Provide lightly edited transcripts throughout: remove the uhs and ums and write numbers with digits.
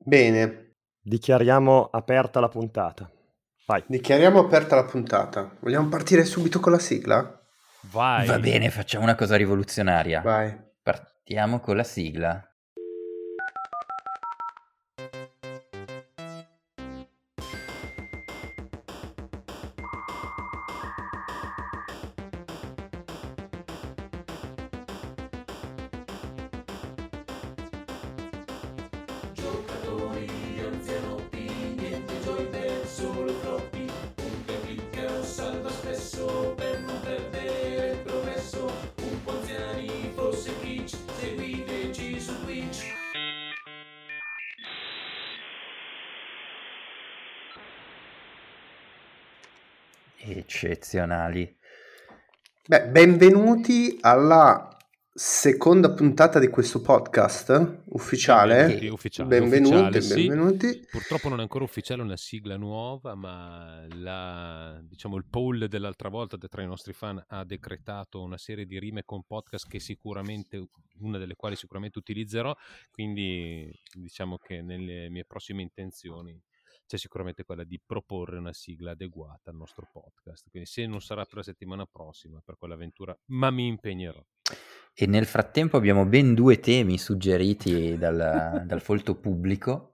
Bene, Dichiariamo aperta la puntata. Vai. dichiariamo aperta la puntata. Vogliamo partire subito con la sigla? Vai. Va bene, facciamo una cosa rivoluzionaria. Vai. Partiamo con la sigla. Eccezionali. Beh, benvenuti alla seconda puntata di questo podcast ufficiale. Benvenuti, ufficiale, Benvenuti, ufficiale, sì. benvenuti. Purtroppo non è ancora ufficiale una sigla nuova, ma il poll dell'altra volta tra i nostri fan ha decretato una serie di rime con podcast che sicuramente, una delle quali sicuramente utilizzerò, quindi diciamo che nelle mie prossime intenzioni c'è sicuramente quella di proporre una sigla adeguata al nostro podcast. Quindi se non sarà per la settimana prossima, per quell'avventura, ma mi impegnerò. E nel frattempo abbiamo ben 2 temi suggeriti dal folto pubblico.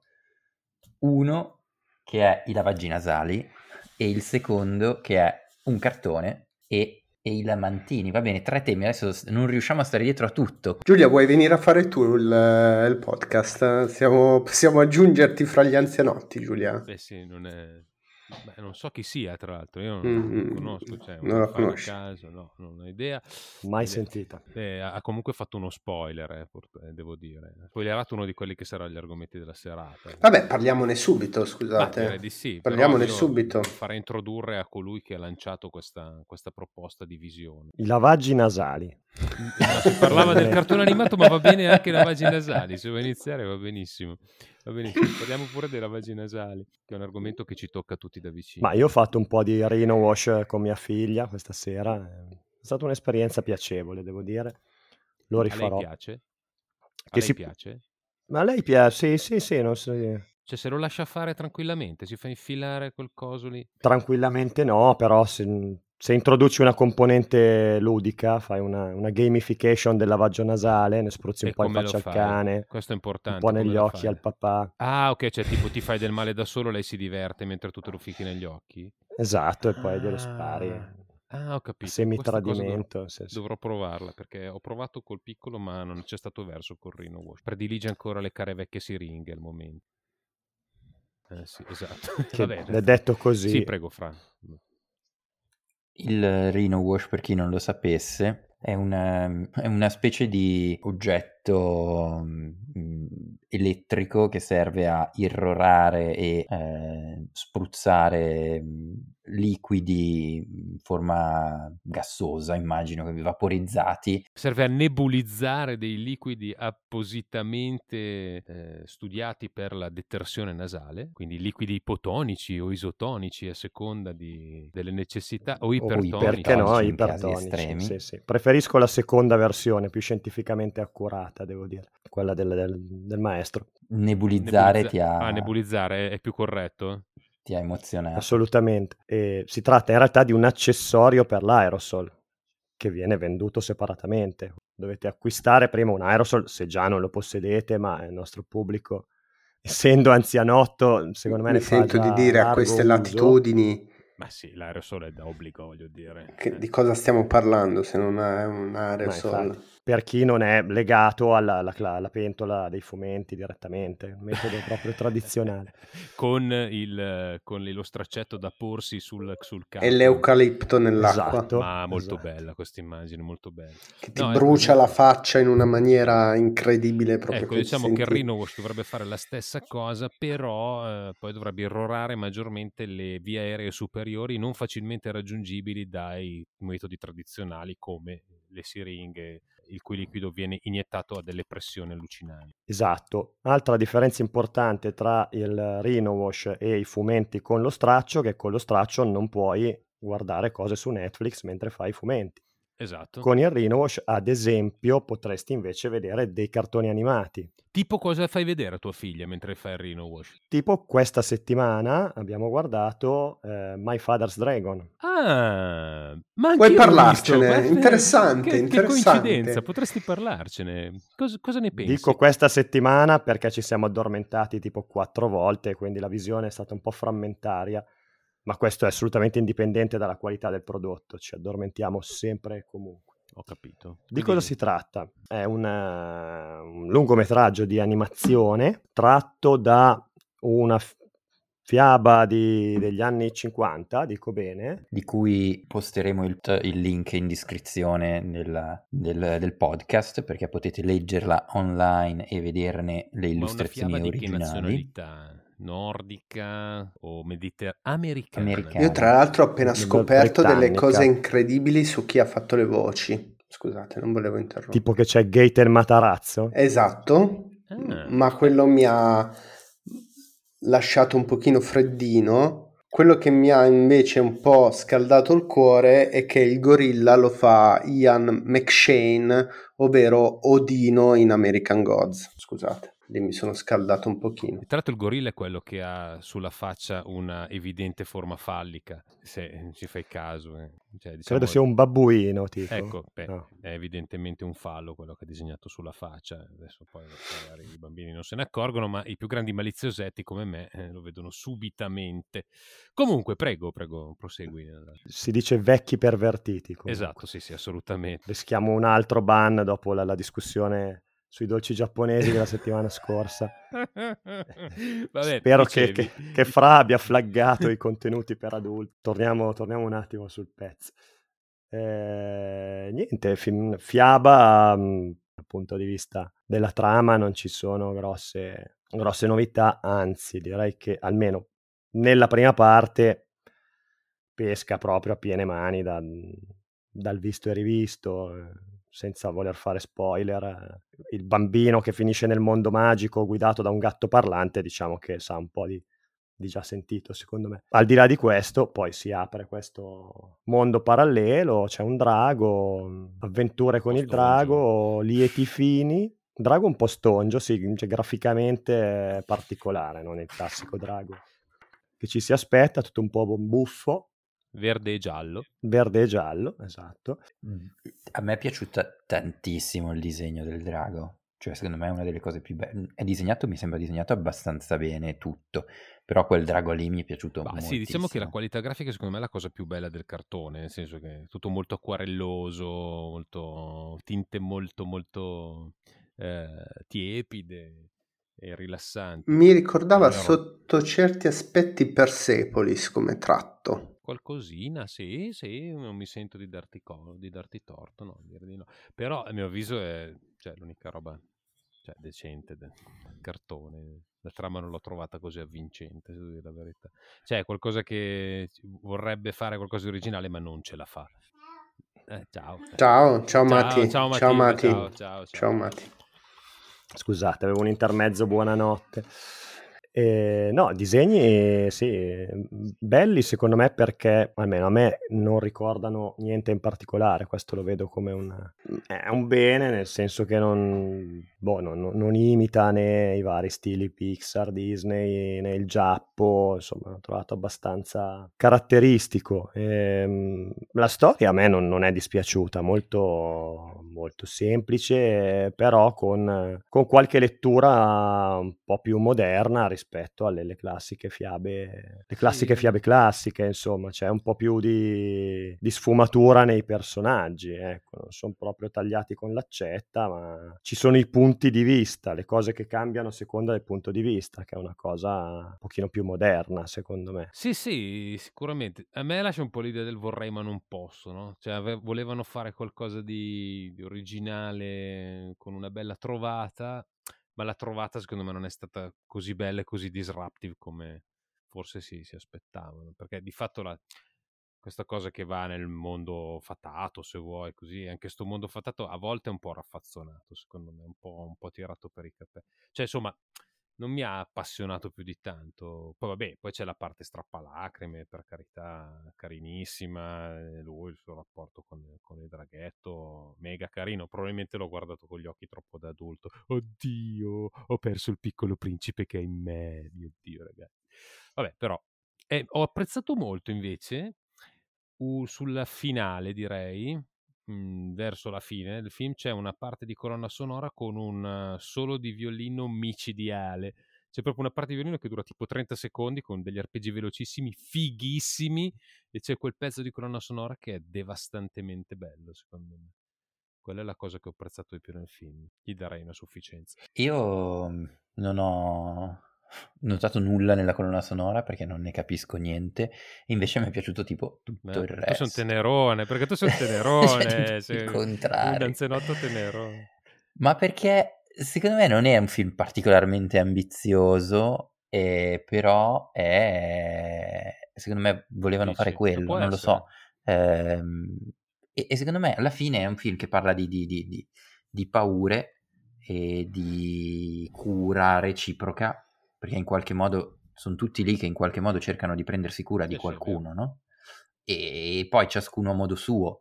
Uno che è i lavaggi nasali e il secondo che è un cartone e i lamantini. Va bene, 3 temi, adesso non riusciamo a stare dietro a tutto. Giulia, vuoi venire a fare tu il podcast? Possiamo aggiungerti fra gli anzianotti, Giulia? Beh sì, non so chi sia, tra l'altro, io non conosco, cioè non la un fan a conosci. caso, no, non ho idea. Mai sentita. Ha comunque fatto uno spoiler, devo dire. Ha spoilerato uno di quelli che saranno gli argomenti della serata. Vabbè, parliamone subito, Ma scusate. direi di sì, Parliamone però io subito. farei introdurre a colui che ha lanciato questa proposta di visione. I lavaggi nasali. Si parlava del cartone animato, ma va bene anche i lavaggi nasali. Se vuoi iniziare va benissimo. Va benissimo. Parliamo pure dei lavaggi nasali, che è un argomento che ci tocca tutti da vicino. Ma io ho fatto un po' di rhino wash con mia figlia questa sera. È stata un'esperienza piacevole, devo dire. Lo A lei rifarò. piace? Che Piace? Ma a lei piace? Sì, non so. Cioè, se lo lascia fare tranquillamente, si fa infilare quel coso lì. Tranquillamente no, però se introduci una componente ludica, fai una gamification del lavaggio nasale, ne spruzzi un E po' in come lo faccia al fai? cane, Questo è un importante. po' come negli lo occhi fai? al papà. Ah, ok, cioè tipo ti fai del male da solo, lei si diverte mentre tu te lo fichi negli occhi? Esatto, e poi glielo spari. Ho capito. Semitradimento. Sì. Dovrò provarla, perché ho provato col piccolo, ma non c'è stato verso col Rhino Wash. Predilige ancora le care vecchie siringhe al momento. Sì, esatto. Che Vabbè, è detto così. Sì, prego, Fra. Il Rhino Wash, per chi non lo sapesse, è una specie di oggetto elettrico che serve a irrorare e spruzzare liquidi in forma gassosa, immagino, vaporizzati. Serve a nebulizzare dei liquidi appositamente studiati per la detersione nasale, quindi liquidi ipotonici o isotonici a seconda delle necessità, o ipertonici. Perché no, in casi ipertonici. estremi. Sì. Preferisco la seconda versione, più scientificamente accurata, devo dire, quella del maestro. Nebulizzare Nebulizzare è più corretto? ti ha emozionato. Assolutamente. E si tratta in realtà di un accessorio per l'aerosol che viene venduto separatamente. Dovete acquistare prima un aerosol se già non lo possedete, ma il nostro pubblico, essendo anzianotto, secondo me Mi ne fa sento di già dire a largo queste uso. latitudini. Ma sì, l'aerosol è d'obbligo, voglio dire. Di cosa stiamo parlando se non è un aerosol? Infatti, per chi non è legato alla pentola dei fumenti direttamente, metodo proprio tradizionale. con lo straccetto da porsi sul capo. E l'eucalipto nell'acqua. Esatto. Ma molto bella questa immagine, molto bella. Che ti brucia la faccia in una maniera incredibile. Proprio Ecco, diciamo che il Rhino Wash dovrebbe fare la stessa cosa, però poi dovrebbe irrorare maggiormente le vie aeree superiori non facilmente raggiungibili dai metodi tradizionali come le siringhe, il cui liquido viene iniettato a delle pressioni allucinanti. Esatto. Altra differenza importante tra il Rhino Wash e i fumenti con lo straccio, che con lo straccio non puoi guardare cose su Netflix mentre fai i fumenti. Esatto. Con il Rhinowash, ad esempio, potresti invece vedere dei cartoni animati. Tipo cosa fai vedere a tua figlia mentre fai il Rhinowash? Tipo questa settimana abbiamo guardato My Father's Dragon. Ah, ma Vuoi anch'io l'ho visto. parlarcene? Interessante, Che coincidenza, interessante. potresti parlarcene. Cosa ne pensi? Dico questa settimana perché ci siamo addormentati tipo 4 volte, quindi la visione è stata un po' frammentaria, ma questo è assolutamente indipendente dalla qualità del prodotto, ci addormentiamo sempre e comunque. Ho capito. Di cosa si tratta? È un lungometraggio di animazione tratto da una fiaba degli anni 50, dico bene. Di cui posteremo il link in descrizione del podcast, perché potete leggerla online e vederne le Ma una illustrazioni fiaba di che originali. nazionalità? Nordica o americana? Americana. Io tra l'altro ho appena scoperto delle Britannica. cose incredibili su chi ha fatto le voci. Scusate, non volevo interrompere. Tipo che c'è Gaten Matarazzo. Esatto, ma quello mi ha lasciato un pochino freddino. Quello che mi ha invece un po' scaldato il cuore è che il gorilla lo fa Ian McShane, ovvero Odino in American Gods. Scusate, lì mi sono scaldato un pochino. E tra l'altro il gorilla è quello che ha sulla faccia una evidente forma fallica, se ci fai caso. Cioè, diciamo, Credo sia un babbuino, tipo. ecco, No. è evidentemente un fallo quello che ha disegnato sulla faccia. Adesso poi magari i bambini non se ne accorgono, ma i più grandi maliziosetti come me lo vedono subitamente. Comunque, prego, prosegui. Si dice vecchi pervertiti. Comunque. Esatto, sì, assolutamente. Rischiamo un altro ban dopo la discussione sui dolci giapponesi della settimana scorsa. Vabbè, Spero dicevi. che Fra abbia flaggato i contenuti per adulti. Torniamo un attimo sul pezzo. Niente, fiaba dal punto di vista della trama non ci sono grosse novità, anzi direi che almeno nella prima parte pesca proprio a piene mani dal visto e rivisto, senza voler fare spoiler. Il bambino che finisce nel mondo magico guidato da un gatto parlante, diciamo che sa un po' di già sentito, secondo me. Al di là di questo, poi si apre questo mondo parallelo, c'è un drago, avventure con il drago, lieti fini. Drago un po' stonjo, sì, cioè graficamente particolare, non è il classico drago che ci si aspetta, tutto un po' buffo. Verde e giallo. Verde e giallo, esatto. A me è piaciuto tantissimo il disegno del drago. Cioè, secondo me è una delle cose più belle. Mi sembra disegnato abbastanza bene tutto. Però quel drago lì mi è piaciuto moltissimo. Sì, diciamo che la qualità grafica secondo me è la cosa più bella del cartone, nel senso che è tutto molto acquarelloso, molto tinte molto tiepide e rilassanti. Mi ricordava Però sotto certi aspetti Persepolis come tratto. qualcosina, sì, non mi sento di darti torto, no, dire di no. Però a mio avviso è l'unica roba decente del cartone. La trama non l'ho trovata così avvincente, se devo dire la verità. Cioè, qualcosa che vorrebbe fare qualcosa di originale, ma non ce la fa. Ciao Mati. Ciao Ciao Mati. Mati. Ciao Mati. Scusate, avevo un intermezzo, buonanotte. No, disegni sì, belli secondo me perché almeno a me non ricordano niente in particolare, questo lo vedo come è un bene, nel senso che non imita né i vari stili Pixar, Disney, né il Giappo, insomma l'ho trovato abbastanza caratteristico. La storia a me non è dispiaciuta, molto, molto semplice, però con qualche lettura un po' più moderna rispetto alle classiche fiabe, fiabe classiche, insomma, c'è un po' più di sfumatura nei personaggi, ecco, non sono proprio tagliati con l'accetta, ma ci sono i punti di vista, le cose che cambiano a seconda del punto di vista, che è una cosa un pochino più moderna, secondo me. Sì, sicuramente. A me lascia un po' l'idea del vorrei ma non posso, no? Cioè volevano fare qualcosa di originale con una bella trovata, ma la trovata secondo me non è stata così bella e così disruptive come forse si aspettavano, perché di fatto questa cosa che va nel mondo fatato, se vuoi, così, anche sto mondo fatato a volte è un po' raffazzonato, secondo me, un po' tirato per i capelli. Cioè, insomma, non mi ha appassionato più di tanto. Poi vabbè, poi c'è la parte strappalacrime, per carità, carinissima, lui, il suo rapporto con il draghetto, mega carino. Probabilmente l'ho guardato con gli occhi troppo da adulto. Oddio, ho perso il piccolo principe che è in me. Mio Dio, ragazzi. Vabbè, però ho apprezzato molto invece sulla finale, direi, verso la fine del film, c'è una parte di colonna sonora con un solo di violino micidiale. C'è proprio una parte di violino che dura tipo 30 secondi con degli arpeggi velocissimi, fighissimi, e c'è quel pezzo di colonna sonora che è devastantemente bello, secondo me. Quella è la cosa che ho apprezzato di più nel film. Gli darei una sufficienza. Io non ho notato nulla nella colonna sonora perché non ne capisco niente, e invece mi è piaciuto tipo tutto il Tu sei un resto. tenerone, perché tu sei un tenerone, Cioè, il un contrario. anzianotto tenerone. Ma perché secondo me non è un film particolarmente ambizioso, però secondo me volevano fare Dici? quello, Può non lo essere. so. E secondo me alla fine è un film che parla di paure e di cura reciproca, perché in qualche modo sono tutti lì che in qualche modo cercano di prendersi cura di Sì, è vero. qualcuno, no? E poi ciascuno a modo suo.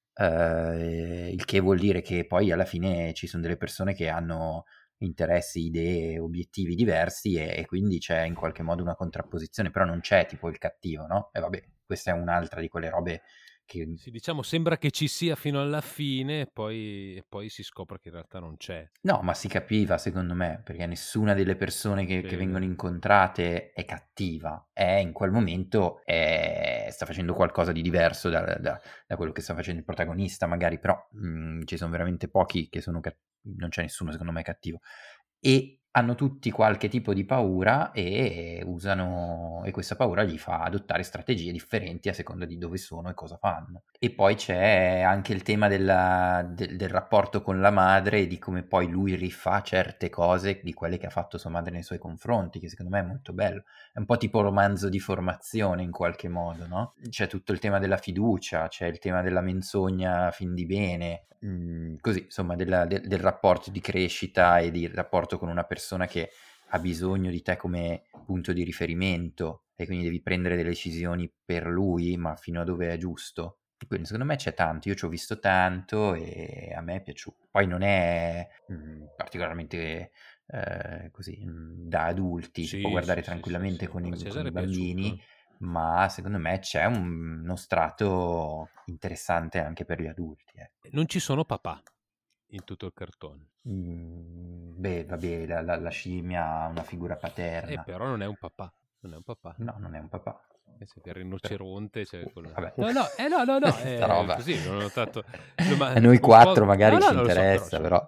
Il che vuol dire che poi alla fine ci sono delle persone che hanno interessi, idee, obiettivi diversi, e quindi c'è in qualche modo una contrapposizione, però non c'è tipo il cattivo, no? E vabbè, questa è un'altra di quelle robe che... Sì, diciamo, sembra che ci sia fino alla fine e poi si scopre che in realtà non c'è. No, ma si capiva secondo me, perché nessuna delle persone che Sì. vengono incontrate è cattiva, in quel momento sta facendo qualcosa di diverso da quello che sta facendo il protagonista magari, però ci sono veramente pochi che sono non c'è nessuno secondo me cattivo, e hanno tutti qualche tipo di paura e usano, e questa paura gli fa adottare strategie differenti a seconda di dove sono e cosa fanno. E poi c'è anche il tema del rapporto con la madre e di come poi lui rifà certe cose di quelle che ha fatto sua madre nei suoi confronti, che secondo me è molto bello. È un po' tipo romanzo di formazione in qualche modo, no? C'è tutto il tema della fiducia, c'è il tema della menzogna fin di bene, così, insomma, del rapporto di crescita e di rapporto con una persona che ha bisogno di te come punto di riferimento, e quindi devi prendere delle decisioni per lui, ma fino a dove è giusto. Quindi secondo me c'è tanto, io ci ho visto tanto e a me è piaciuto. Poi non è particolarmente così da adulti, si può guardare tranquillamente sì. con A i Cesare è bambini, piaciuto. ma secondo me c'è uno strato interessante anche per gli adulti. Non ci sono papà in tutto il cartone. Beh, vabbè, la scimmia ha una figura paterna. Però non è un papà. Non è un papà. No, non è un papà. C'è il rinoceronte, c'è quello... Vabbè. No, Sta roba. così, l'ho notato. A noi quattro magari ci interessa, però...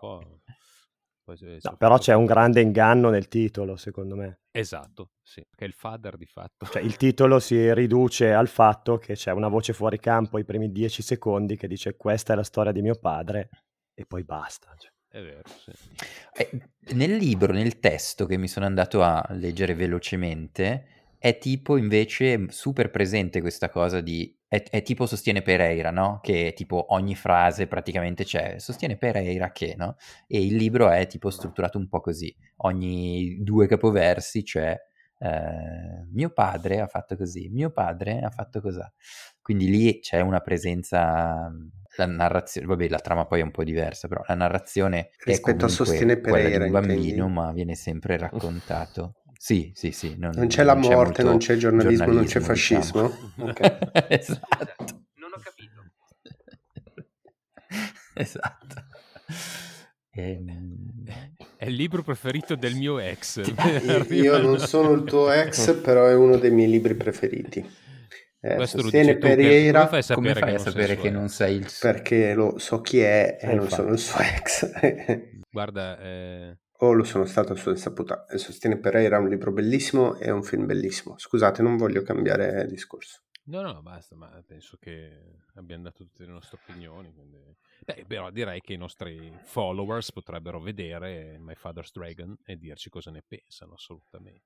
No, però c'è un grande inganno nel titolo, secondo me. Esatto, sì, che è il father di fatto. Cioè, il titolo si riduce al fatto che c'è una voce fuori campo i primi 10 secondi che dice questa è la storia di mio padre, e poi basta. Cioè. È vero, sì. Nel libro, nel testo che mi sono andato a leggere velocemente, è tipo invece super presente questa cosa di... È tipo sostiene Pereira, no? Che tipo ogni frase praticamente c'è, sostiene Pereira che, no? E il libro è tipo strutturato un po' così. Ogni 2 capoversi c'è mio padre ha fatto così, mio padre ha fatto così. Quindi lì c'è una presenza... La narrazione, vabbè, la trama poi è un po' diversa, però la narrazione rispetto è a Sostiene comunque quella di Pereira, un bambino, intendi? ma viene sempre raccontato. Sì, Non c'è la morte, non c'è giornalismo, non c'è diciamo. fascismo. Okay. Esatto. Non ho capito. Esatto. È il libro preferito del mio ex. Io non sono il tuo ex, però è uno dei miei libri preferiti. Questo Sostiene lo dici tu, Pereira. Come fai a sapere che non sei il suo? Perché lo so chi è e non sono il suo ex. Guarda, o lo sono stato a sua insaputa. Sostiene Pereira è un libro bellissimo e un film bellissimo. Scusate, non voglio cambiare discorso. No, basta, ma penso che abbiamo dato tutte le nostre opinioni. Quindi... però direi che i nostri followers potrebbero vedere My Father's Dragon e dirci cosa ne pensano, assolutamente.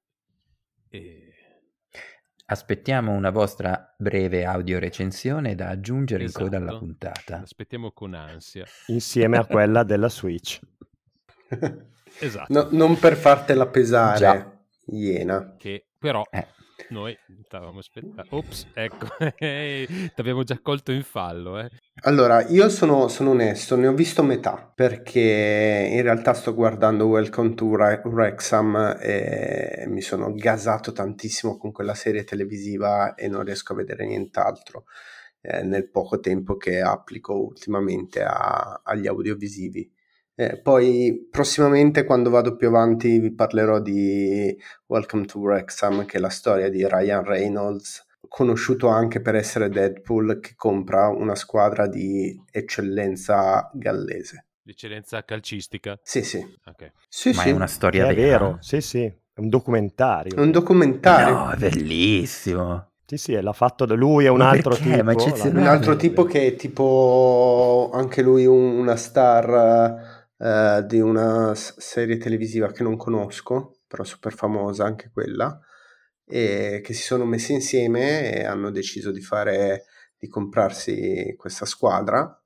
Aspettiamo una vostra breve audio recensione da aggiungere in coda alla puntata. Aspettiamo con ansia. Insieme a quella della Switch. Esatto. Non per fartela pesare, Già. Iena. Che però noi stavamo aspettando. Ops, ecco, ti abbiamo già colto in fallo. Allora, io sono onesto, ne ho visto metà, perché in realtà sto guardando Welcome to Wrexham e mi sono gasato tantissimo con quella serie televisiva e non riesco a vedere nient'altro nel poco tempo che applico ultimamente agli audiovisivi. Poi prossimamente, quando vado più avanti, vi parlerò di Welcome to Wrexham, che è la storia di Ryan Reynolds, conosciuto anche per essere Deadpool, che compra una squadra di eccellenza gallese. L'eccellenza calcistica? Sì. Okay. Sì, Ma sì. è una storia Che è vera? vero, sì, è un documentario. È un documentario. No, è bellissimo. Sì, l'ha fatto lui e un Ma altro perché? Ma tipo. eccezionale. Un altro tipo che è tipo anche lui una star di una serie televisiva che non conosco, però super famosa anche quella, e che si sono messi insieme e hanno deciso di comprarsi questa squadra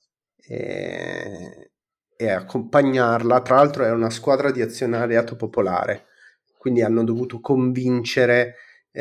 e accompagnarla. Tra l'altro è una squadra di azionariato popolare, quindi hanno dovuto convincere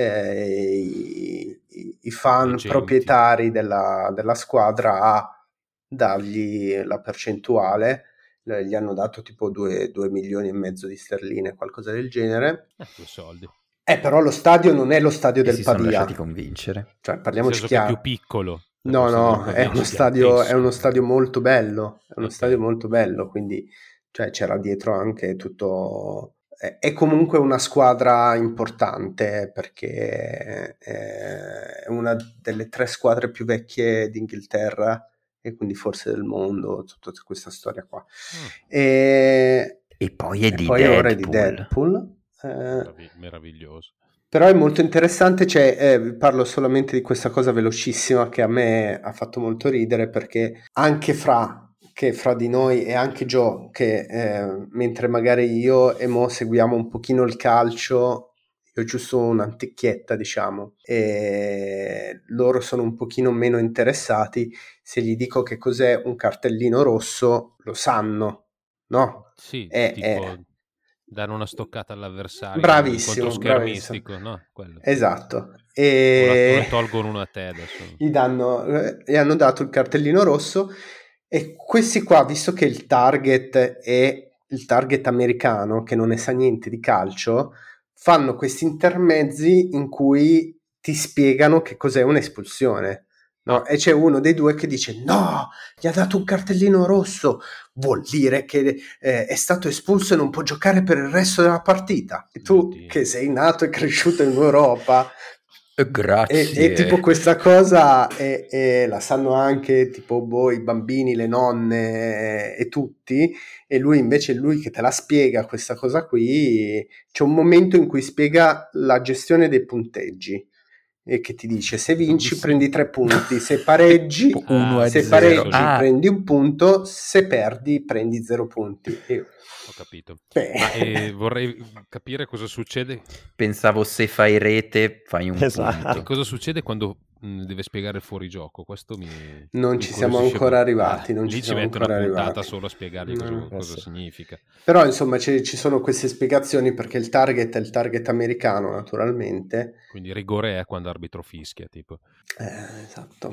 i fan Docenti. proprietari della squadra a dargli la percentuale. Gli hanno dato tipo 2 milioni e mezzo di sterline, qualcosa del genere. Due soldi. Però lo stadio non è lo stadio E del si sono Pavia. lasciati convincere. Cioè, Nel parliamoci senso che è chiaro. più piccolo. No, è uno stadio molto bello. È uno Ok. stadio molto bello, quindi cioè, c'era dietro anche tutto. È comunque una squadra importante, perché è una delle 3 squadre più vecchie d'Inghilterra e quindi forse del mondo, tutta questa storia qua. E poi è di poi Deadpool. ora è di Deadpool. Meraviglioso. Però è molto interessante, parlo solamente di questa cosa velocissima che a me ha fatto molto ridere, perché anche fra di noi e anche Joe, che mentre magari io e Mo seguiamo un pochino il calcio, io ho giusto un'anticchietta, diciamo, e loro sono un pochino meno interessati, se gli dico che cos'è un cartellino rosso, lo sanno, no? Sì, tipo dare una stoccata all'avversario. Bravissimo, schermistico, no? Quello. Esatto. O ne tolgono una a te adesso. Gli hanno dato il cartellino rosso, e questi qua, visto che il target è il target americano che non ne sa niente di calcio, fanno questi intermezzi in cui ti spiegano che cos'è un'espulsione. No? E c'è uno dei due che dice: no, gli ha dato un cartellino rosso, vuol dire che è stato espulso e non può giocare per il resto della partita. E tu, che sei nato e cresciuto in Europa, grazie, e tipo questa cosa la sanno anche tipo i bambini, le nonne e tutti, e lui invece, lui che te la spiega questa cosa qui, c'è un momento in cui spiega la gestione dei punteggi e che ti dice: se vinci prendi 3 punti, se pareggi prendi 1 punto, se perdi prendi 0 punti. Ho capito. Ma vorrei capire cosa succede. Pensavo se fai rete fai un punto. E cosa succede quando deve spiegare il fuorigioco? Questo non ci siamo ancora arrivati. Lì ci metto una puntata solo a spiegargli cosa significa. Però insomma ci sono queste spiegazioni, perché il target è il target americano, naturalmente. Quindi rigore è quando arbitro fischia, tipo. Esatto.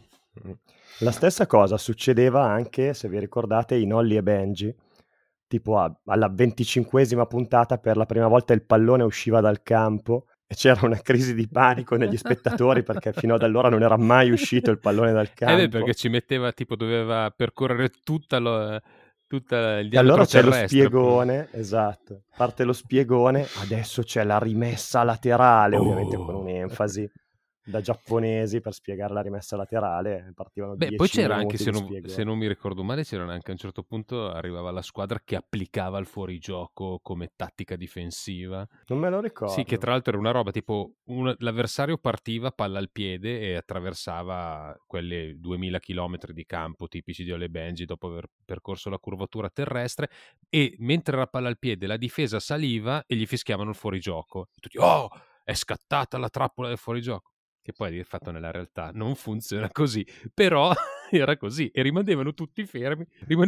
La stessa cosa succedeva anche, se vi ricordate, in Holly e Benji. Tipo alla 25esima puntata, per la prima volta il pallone usciva dal campo e c'era una crisi di panico negli spettatori, perché fino ad allora non era mai uscito il pallone dal campo. Perché ci metteva, tipo, doveva percorrere tutta il diametro e allora c'è terrestre. Lo spiegone, esatto, parte lo spiegone, adesso c'è la rimessa laterale, ovviamente con un'enfasi da giapponesi per spiegare la rimessa laterale, partivano 10 poi c'era minuti anche, se non mi ricordo male, c'erano anche a un certo punto, arrivava la squadra che applicava il fuorigioco come tattica difensiva. Non me lo ricordo. Sì, che tra l'altro era una roba tipo l'avversario partiva palla al piede e attraversava quelle 2000 km di campo tipici di Ole Benji dopo aver percorso la curvatura terrestre, e mentre era palla al piede la difesa saliva e gli fischiavano il fuorigioco. E tutti: oh, è scattata la trappola del fuorigioco. Che poi di fatto nella realtà non funziona così, però era così, e rimanevano tutti fermi,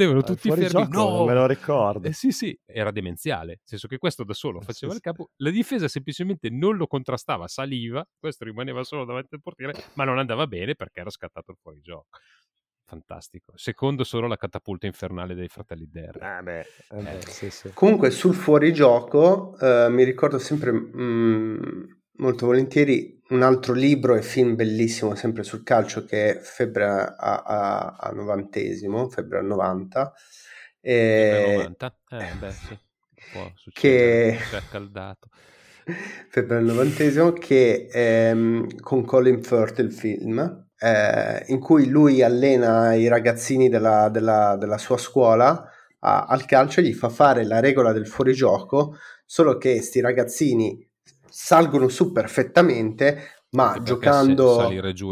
no! Non me lo ricordo. Sì, era demenziale, nel senso che questo da solo faceva il capo, la difesa semplicemente non lo contrastava, saliva, questo rimaneva solo davanti al portiere, ma non andava bene perché era scattato il fuorigioco. Fantastico. Secondo solo la catapulta infernale dei fratelli Derry. Sì. Comunque sul fuorigioco mi ricordo sempre molto volentieri un altro libro e film bellissimo sempre sul calcio, che è Febbre a 90esimo, Febbre al 90. Febbre 90? Sì. Può succedere, si è accaldato. Febbre al 90esimo, che con Colin Firth il film, in cui lui allena i ragazzini della sua scuola al calcio, gli fa fare la regola del fuorigioco, solo che sti ragazzini salgono su perfettamente, ma giocando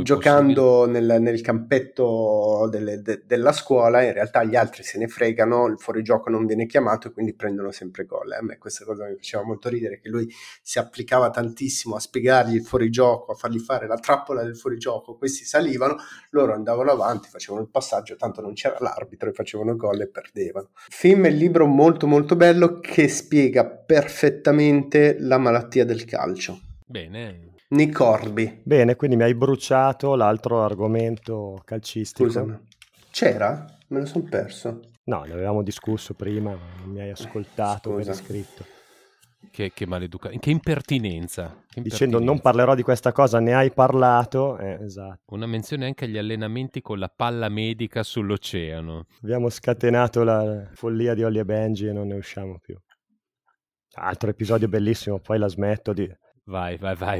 nel campetto della scuola, in realtà gli altri se ne fregano, il fuorigioco non viene chiamato e quindi prendono sempre gol. A me questa cosa mi faceva molto ridere, che lui si applicava tantissimo a spiegargli il fuorigioco, a fargli fare la trappola del fuorigioco, questi salivano, loro andavano avanti, facevano il passaggio, tanto non c'era l'arbitro, e facevano gol e perdevano. Film e libro molto molto bello, che spiega perfettamente la malattia del calcio. Bene. Nick Hornby. Bene, quindi mi hai bruciato l'altro argomento calcistico. Scusami. C'era? Me lo son perso. No, ne avevamo discusso prima, non mi hai ascoltato per iscritto. Che maleducazione, che impertinenza. Dicendo non parlerò di questa cosa, ne hai parlato. Esatto. Una menzione anche agli allenamenti con la palla medica sull'oceano. Abbiamo scatenato la follia di Holly e Benji e non ne usciamo più. Altro episodio bellissimo, poi la smetto di... Vai.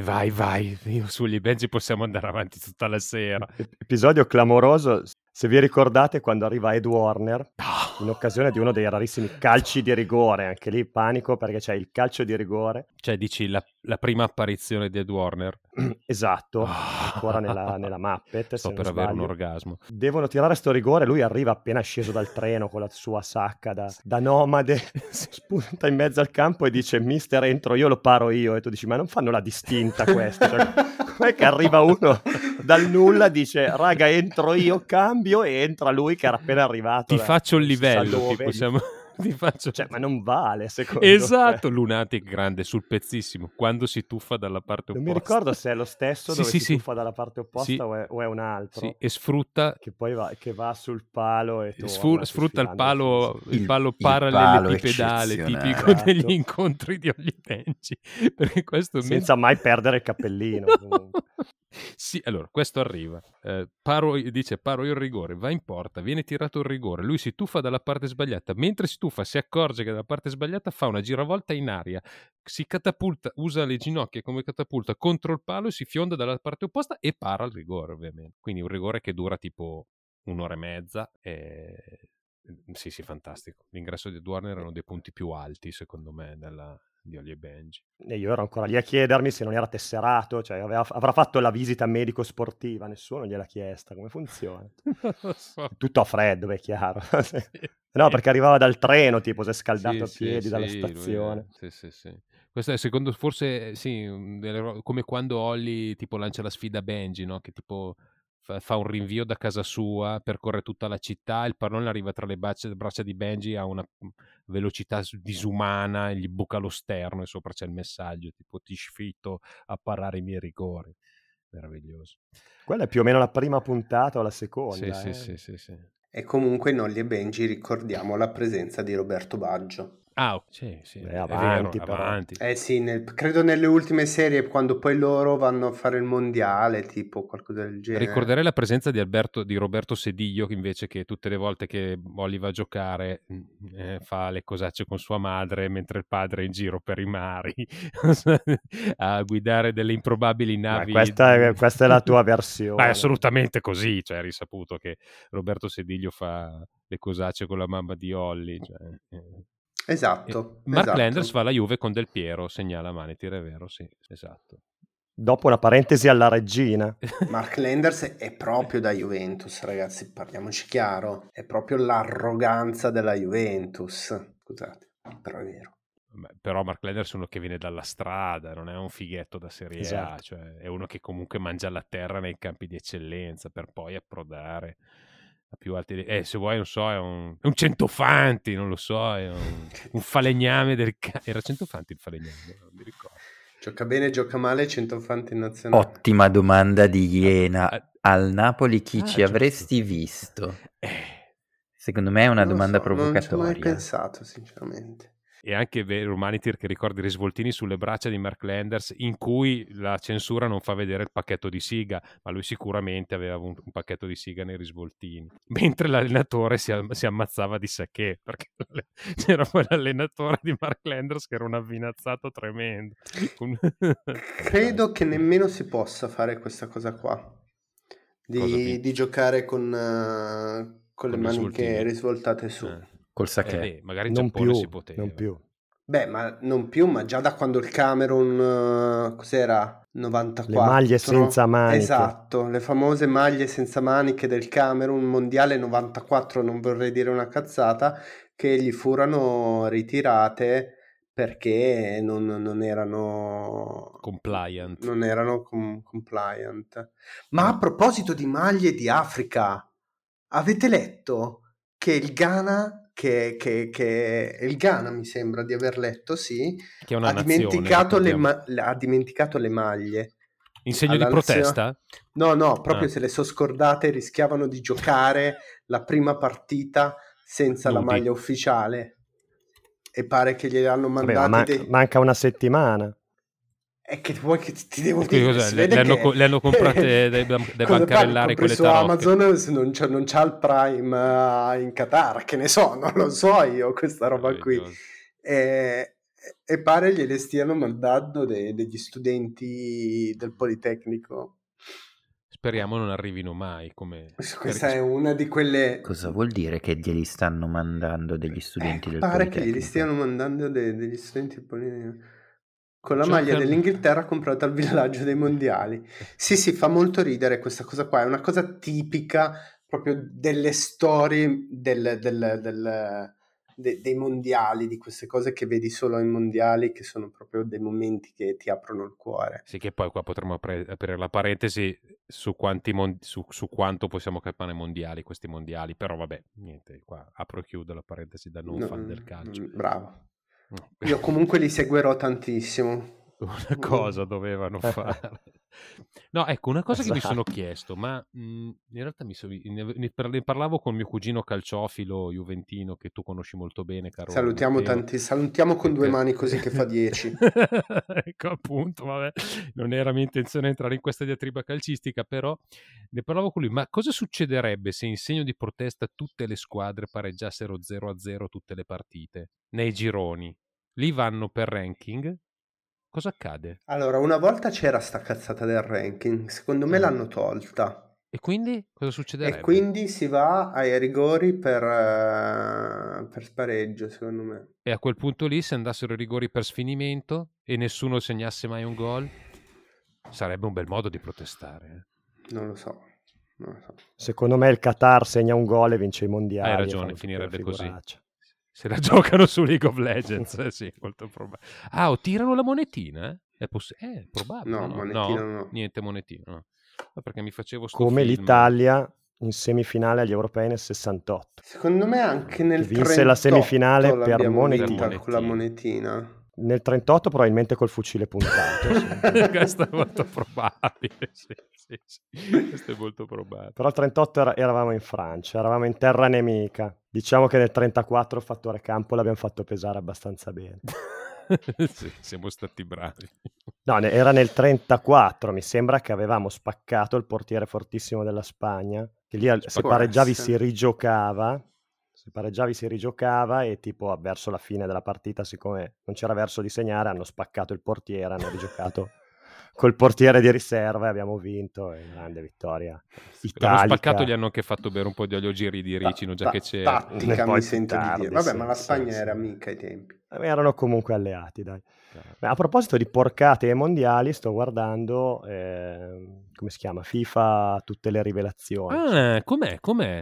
Io sugli Benji possiamo andare avanti tutta la sera. Episodio clamoroso. Se vi ricordate, quando arriva Ed Warner in occasione di uno dei rarissimi calci di rigore, anche lì panico perché c'è il calcio di rigore. Cioè dici la prima apparizione di Ed Warner? Esatto, ancora nella Muppet. Sto per avere un orgasmo. Devono tirare sto rigore, lui arriva appena sceso dal treno con la sua sacca da nomade, spunta in mezzo al campo e dice: mister, entro io, lo paro io. E tu dici: ma non fanno la distinta questa? Cioè, com'è che arriva uno dal nulla, dice: raga, entro io, cambio, e entra lui che era appena arrivato. Ti faccio il livello, ti possiamo... Cioè, ma non vale, secondo esatto, me. Lunatic grande sul pezzissimo, quando si tuffa dalla parte opposta. Non mi ricordo se è lo stesso dove si tuffa dalla parte opposta o è un altro. Sì, e sfrutta... Che poi va sul palo e torna. Sfrutta il palo parallelepipedale tipico degli incontri di Holly Benji. Perché questo senza mai perdere il cappellino. Sì, allora, questo arriva. Paro io il rigore, va in porta, viene tirato il rigore, lui si tuffa dalla parte sbagliata, mentre si tuffa si accorge che dalla parte sbagliata fa una giravolta in aria, si catapulta, usa le ginocchia come catapulta contro il palo e si fionda dalla parte opposta e para il rigore, ovviamente. Quindi un rigore che dura tipo 1 ora e mezza sì, fantastico. L'ingresso di Warner era uno dei punti più alti, secondo me, di Holly e Benji. E io ero ancora lì a chiedermi se non era tesserato, cioè avrà fatto la visita medico-sportiva, nessuno gliel'ha chiesta, come funziona? So. Tutto a freddo, è chiaro. No, perché arrivava dal treno, tipo, si è scaldato a piedi dalla stazione. Sì. Questo è secondo, forse, sì, come quando Holly tipo lancia la sfida a Benji, no? Che tipo fa un rinvio da casa sua, percorre tutta la città, il pallone arriva tra le braccia di Benji a una velocità disumana, gli buca lo sterno e sopra c'è il messaggio tipo: ti sfitto a parare i miei rigori. Meraviglioso. Quella è più o meno la prima puntata o la seconda. Sì. E comunque in Holly e Benji ricordiamo la presenza di Roberto Baggio. Sì. Avanti, è vero, avanti. Sì, credo nelle ultime serie, quando poi loro vanno a fare il mondiale, tipo qualcosa del genere. Ricorderei la presenza di Roberto Sediglio, invece, che tutte le volte che Holly va a giocare fa le cosacce con sua madre, mentre il padre è in giro per i mari a guidare delle improbabili navi. Questa è la tua versione. Ma è assolutamente così, cioè è risaputo che Roberto Sediglio fa le cosacce con la mamma di Holly, cioè, Esatto. Mark Landers fa la Juve con Del Piero, segnala Manetir, è vero, sì, esatto. Dopo una parentesi alla regina. Mark Landers è proprio da Juventus, ragazzi, parliamoci chiaro, è proprio l'arroganza della Juventus. Scusate, però è vero. Però Mark Landers è uno che viene dalla strada, non è un fighetto da Serie A, cioè è uno che comunque mangia la terra nei campi di eccellenza per poi approdare più alti. Se vuoi, non so, è un Centofanti, non lo so, è un falegname era Centofanti il falegname, non mi ricordo. Gioca bene, gioca male, Centofanti in nazionale. Ottima domanda di Iena. Al Napoli chi ci avresti visto? Secondo me è una domanda provocatoria. Non ci ho mai pensato, sinceramente. E anche Romanitir che ricorda i risvoltini sulle braccia di Mark Landers, in cui la censura non fa vedere il pacchetto di siga, ma lui sicuramente aveva un pacchetto di siga nei risvoltini, mentre l'allenatore si ammazzava di sake, perché c'era poi l'allenatore di Mark Landers che era un avvinazzato tremendo. Credo che nemmeno si possa fare questa cosa qua, di giocare con le maniche risvoltate su. Col sake. Magari in Giappone si poteva. Non più. Beh, ma non più, ma già da quando il Camerun, cos'era? 94. Le maglie senza maniche. Esatto, le famose maglie senza maniche del Camerun, mondiale 94, non vorrei dire una cazzata, che gli furono ritirate perché non erano compliant. Non erano compliant. Ma a proposito di maglie di Africa, avete letto che il Ghana, che il Ghana mi sembra di aver letto, sì, che è una ha dimenticato le maglie. In segno di protesta? No, proprio se le sono scordate, rischiavano di giocare la prima partita senza la maglia ufficiale. E pare che gliel'hanno mandati. Manca una settimana. E che vuoi che ti devo dire? Le hanno comprate dai bancarellari quelle su tarocche. Amazon non c'ha il Prime in Qatar, che ne so, non lo so io questa roba qui. E pare gliele stiano mandando degli studenti del Politecnico. Speriamo non arrivino mai. Questa è una di quelle. Cosa vuol dire che glieli stanno mandando degli studenti del Pare Politecnico? che glieli stiano mandando degli studenti del Politecnico. Con la maglia dell'Inghilterra comprata al villaggio dei mondiali. Sì, fa molto ridere questa cosa qua. È una cosa tipica proprio delle storie dei mondiali, di queste cose che vedi solo ai mondiali, che sono proprio dei momenti che ti aprono il cuore. Sì, che poi qua potremmo aprire la parentesi su quanto possiamo capire mondiali, questi mondiali. Però vabbè, niente, qua apro e chiudo la parentesi da non fan del calcio. Bravo. Io comunque li seguirò tantissimo. Una cosa dovevano fare. No, ecco, una cosa che mi sono chiesto, ma in realtà ne parlavo con mio cugino calciofilo juventino, che tu conosci molto bene, caro. Salutiamo con due mani così che fa 10. Ecco, appunto, vabbè, non era mia intenzione entrare in questa diatriba calcistica, però ne parlavo con lui. Ma cosa succederebbe se in segno di protesta tutte le squadre pareggiassero 0-0 tutte le partite nei gironi? Lì vanno per ranking. Cosa accade? Allora, una volta c'era sta cazzata del ranking, secondo me l'hanno tolta. E quindi cosa succederebbe? E quindi si va ai rigori per spareggio, secondo me. E a quel punto lì, se andassero ai rigori per sfinimento e nessuno segnasse mai un gol, sarebbe un bel modo di protestare. Non lo so. Secondo me il Qatar segna un gol e vince i mondiali. Hai ragione, finirebbe così. Se la giocano su League of Legends, sì, molto probabile. O tirano la monetina? È probabile. No, monetina no. Niente monetina, no. Perché mi facevo come film. L'Italia in semifinale agli europei nel 68. Secondo me anche nel 38 vinse la semifinale per monetina. Con la monetina. Nel 38 probabilmente col fucile puntato. Sì. Questo è molto probabile, sì. Questo è molto probabile. Però il 38 eravamo in Francia, eravamo in terra nemica. Diciamo che nel 34 il fattore campo l'abbiamo fatto pesare abbastanza bene. Sì, siamo stati bravi. No, era nel 34, mi sembra che avevamo spaccato il portiere fortissimo della Spagna, che lì se pareggiavi si rigiocava. Se pareggiavi si rigiocava e tipo verso la fine della partita, siccome non c'era verso di segnare, hanno spaccato il portiere, hanno rigiocato col portiere di riserva e abbiamo vinto. Grande vittoria italica. L'hanno spaccato, gli hanno anche fatto bere un po' di olio giri di ricino, già che c'era. Tattica mi sento di dire. Vabbè, ma la Spagna era amica ai tempi. Erano comunque alleati, dai. Beh, a proposito di porcate e mondiali, sto guardando, come si chiama? FIFA tutte le rivelazioni. Com'è?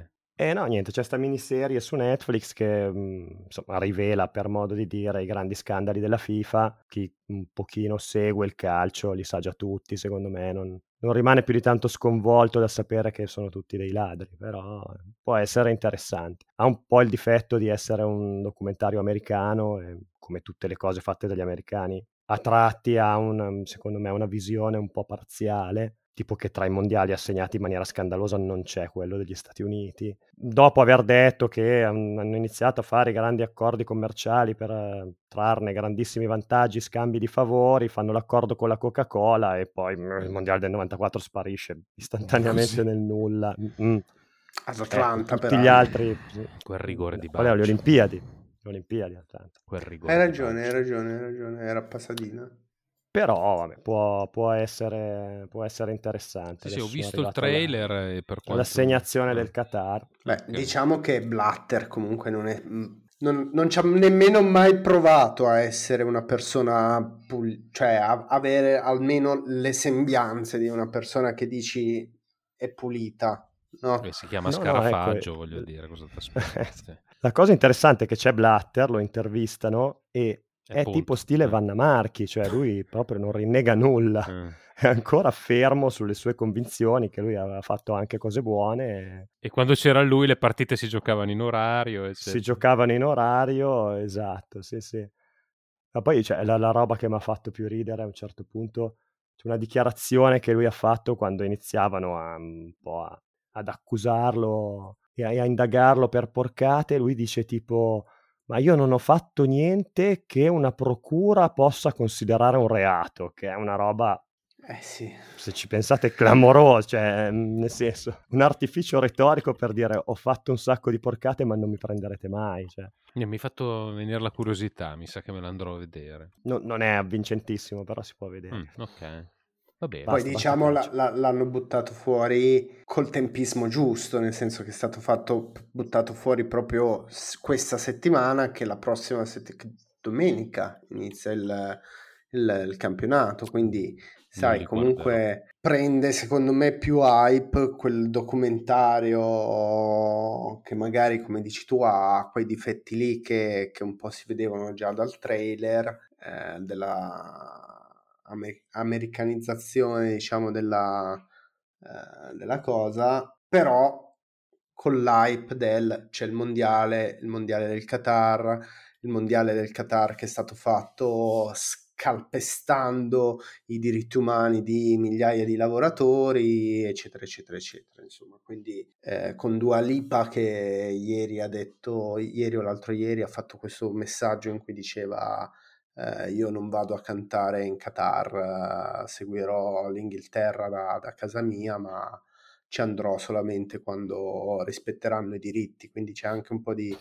E no, niente, c'è sta miniserie su Netflix che insomma rivela, per modo di dire, i grandi scandali della FIFA. Chi un pochino segue il calcio li sa già tutti, secondo me, non rimane più di tanto sconvolto da sapere che sono tutti dei ladri, però può essere interessante. Ha un po' il difetto di essere un documentario americano, e come tutte le cose fatte dagli americani, a tratti ha secondo me, una visione un po' parziale, tipo che tra i mondiali assegnati in maniera scandalosa non c'è quello degli Stati Uniti. Dopo aver detto che hanno iniziato a fare grandi accordi commerciali per trarne grandissimi vantaggi, scambi di favori, fanno l'accordo con la Coca-Cola e poi il mondiale del 94 sparisce istantaneamente nel nulla. All'Atlanta, tutti gli altri... Quel rigore di Qual è? Le Olimpiadi Atlanta. Quel rigore Hai di ragione, Baggio. hai ragione, era Pasadena. Però vabbè, può essere interessante. Sì, ho Adesso è visto il arrivata trailer e per quanto... l'assegnazione del Qatar. Beh, Ok. diciamo che Blatter comunque non ci ha nemmeno mai provato a essere una persona, cioè a avere almeno le sembianze di una persona che dici è pulita, no? Si chiama No, Scarafaggio, ecco, voglio dire, cosa ti aspetti? La cosa interessante è che c'è Blatter, lo intervistano e è Appunto. tipo stile Vanna Marchi, cioè lui proprio non rinnega nulla, è ancora fermo sulle sue convinzioni che lui aveva fatto anche cose buone. E quando c'era lui le partite si giocavano in orario. Si giocavano in orario, esatto, sì. Ma poi c'è la roba che mi ha fatto più ridere a un certo punto, c'è una dichiarazione che lui ha fatto quando iniziavano un po' ad accusarlo e a indagarlo per porcate. Lui dice tipo: ma io non ho fatto niente che una procura possa considerare un reato, che è una roba, Sì. se ci pensate, clamorosa, cioè nel senso, un artificio retorico per dire ho fatto un sacco di porcate ma non mi prenderete mai, cioè. Mi hai fatto venire la curiosità, mi sa che me l'andrò a vedere. Non è avvincentissimo, però si può vedere. Ok, va bene. Poi Basta diciamo calcio. l'hanno buttato fuori col tempismo giusto, nel senso che è stato buttato fuori proprio questa settimana, che la prossima domenica inizia il campionato, quindi sai, comunque prende secondo me più hype quel documentario che magari, come dici tu, ha quei difetti lì che un po' si vedevano già dal trailer della americanizzazione, diciamo, della cosa, però con l'hype c'è il mondiale del Qatar, che è stato fatto scalpestando i diritti umani di migliaia di lavoratori, eccetera, eccetera, eccetera. Insomma, quindi con Dua Lipa che ieri o l'altro ieri ha fatto questo messaggio in cui diceva io non vado a cantare in Qatar, seguirò l'Inghilterra da casa mia, ma ci andrò solamente quando rispetteranno i diritti, quindi c'è anche un po' di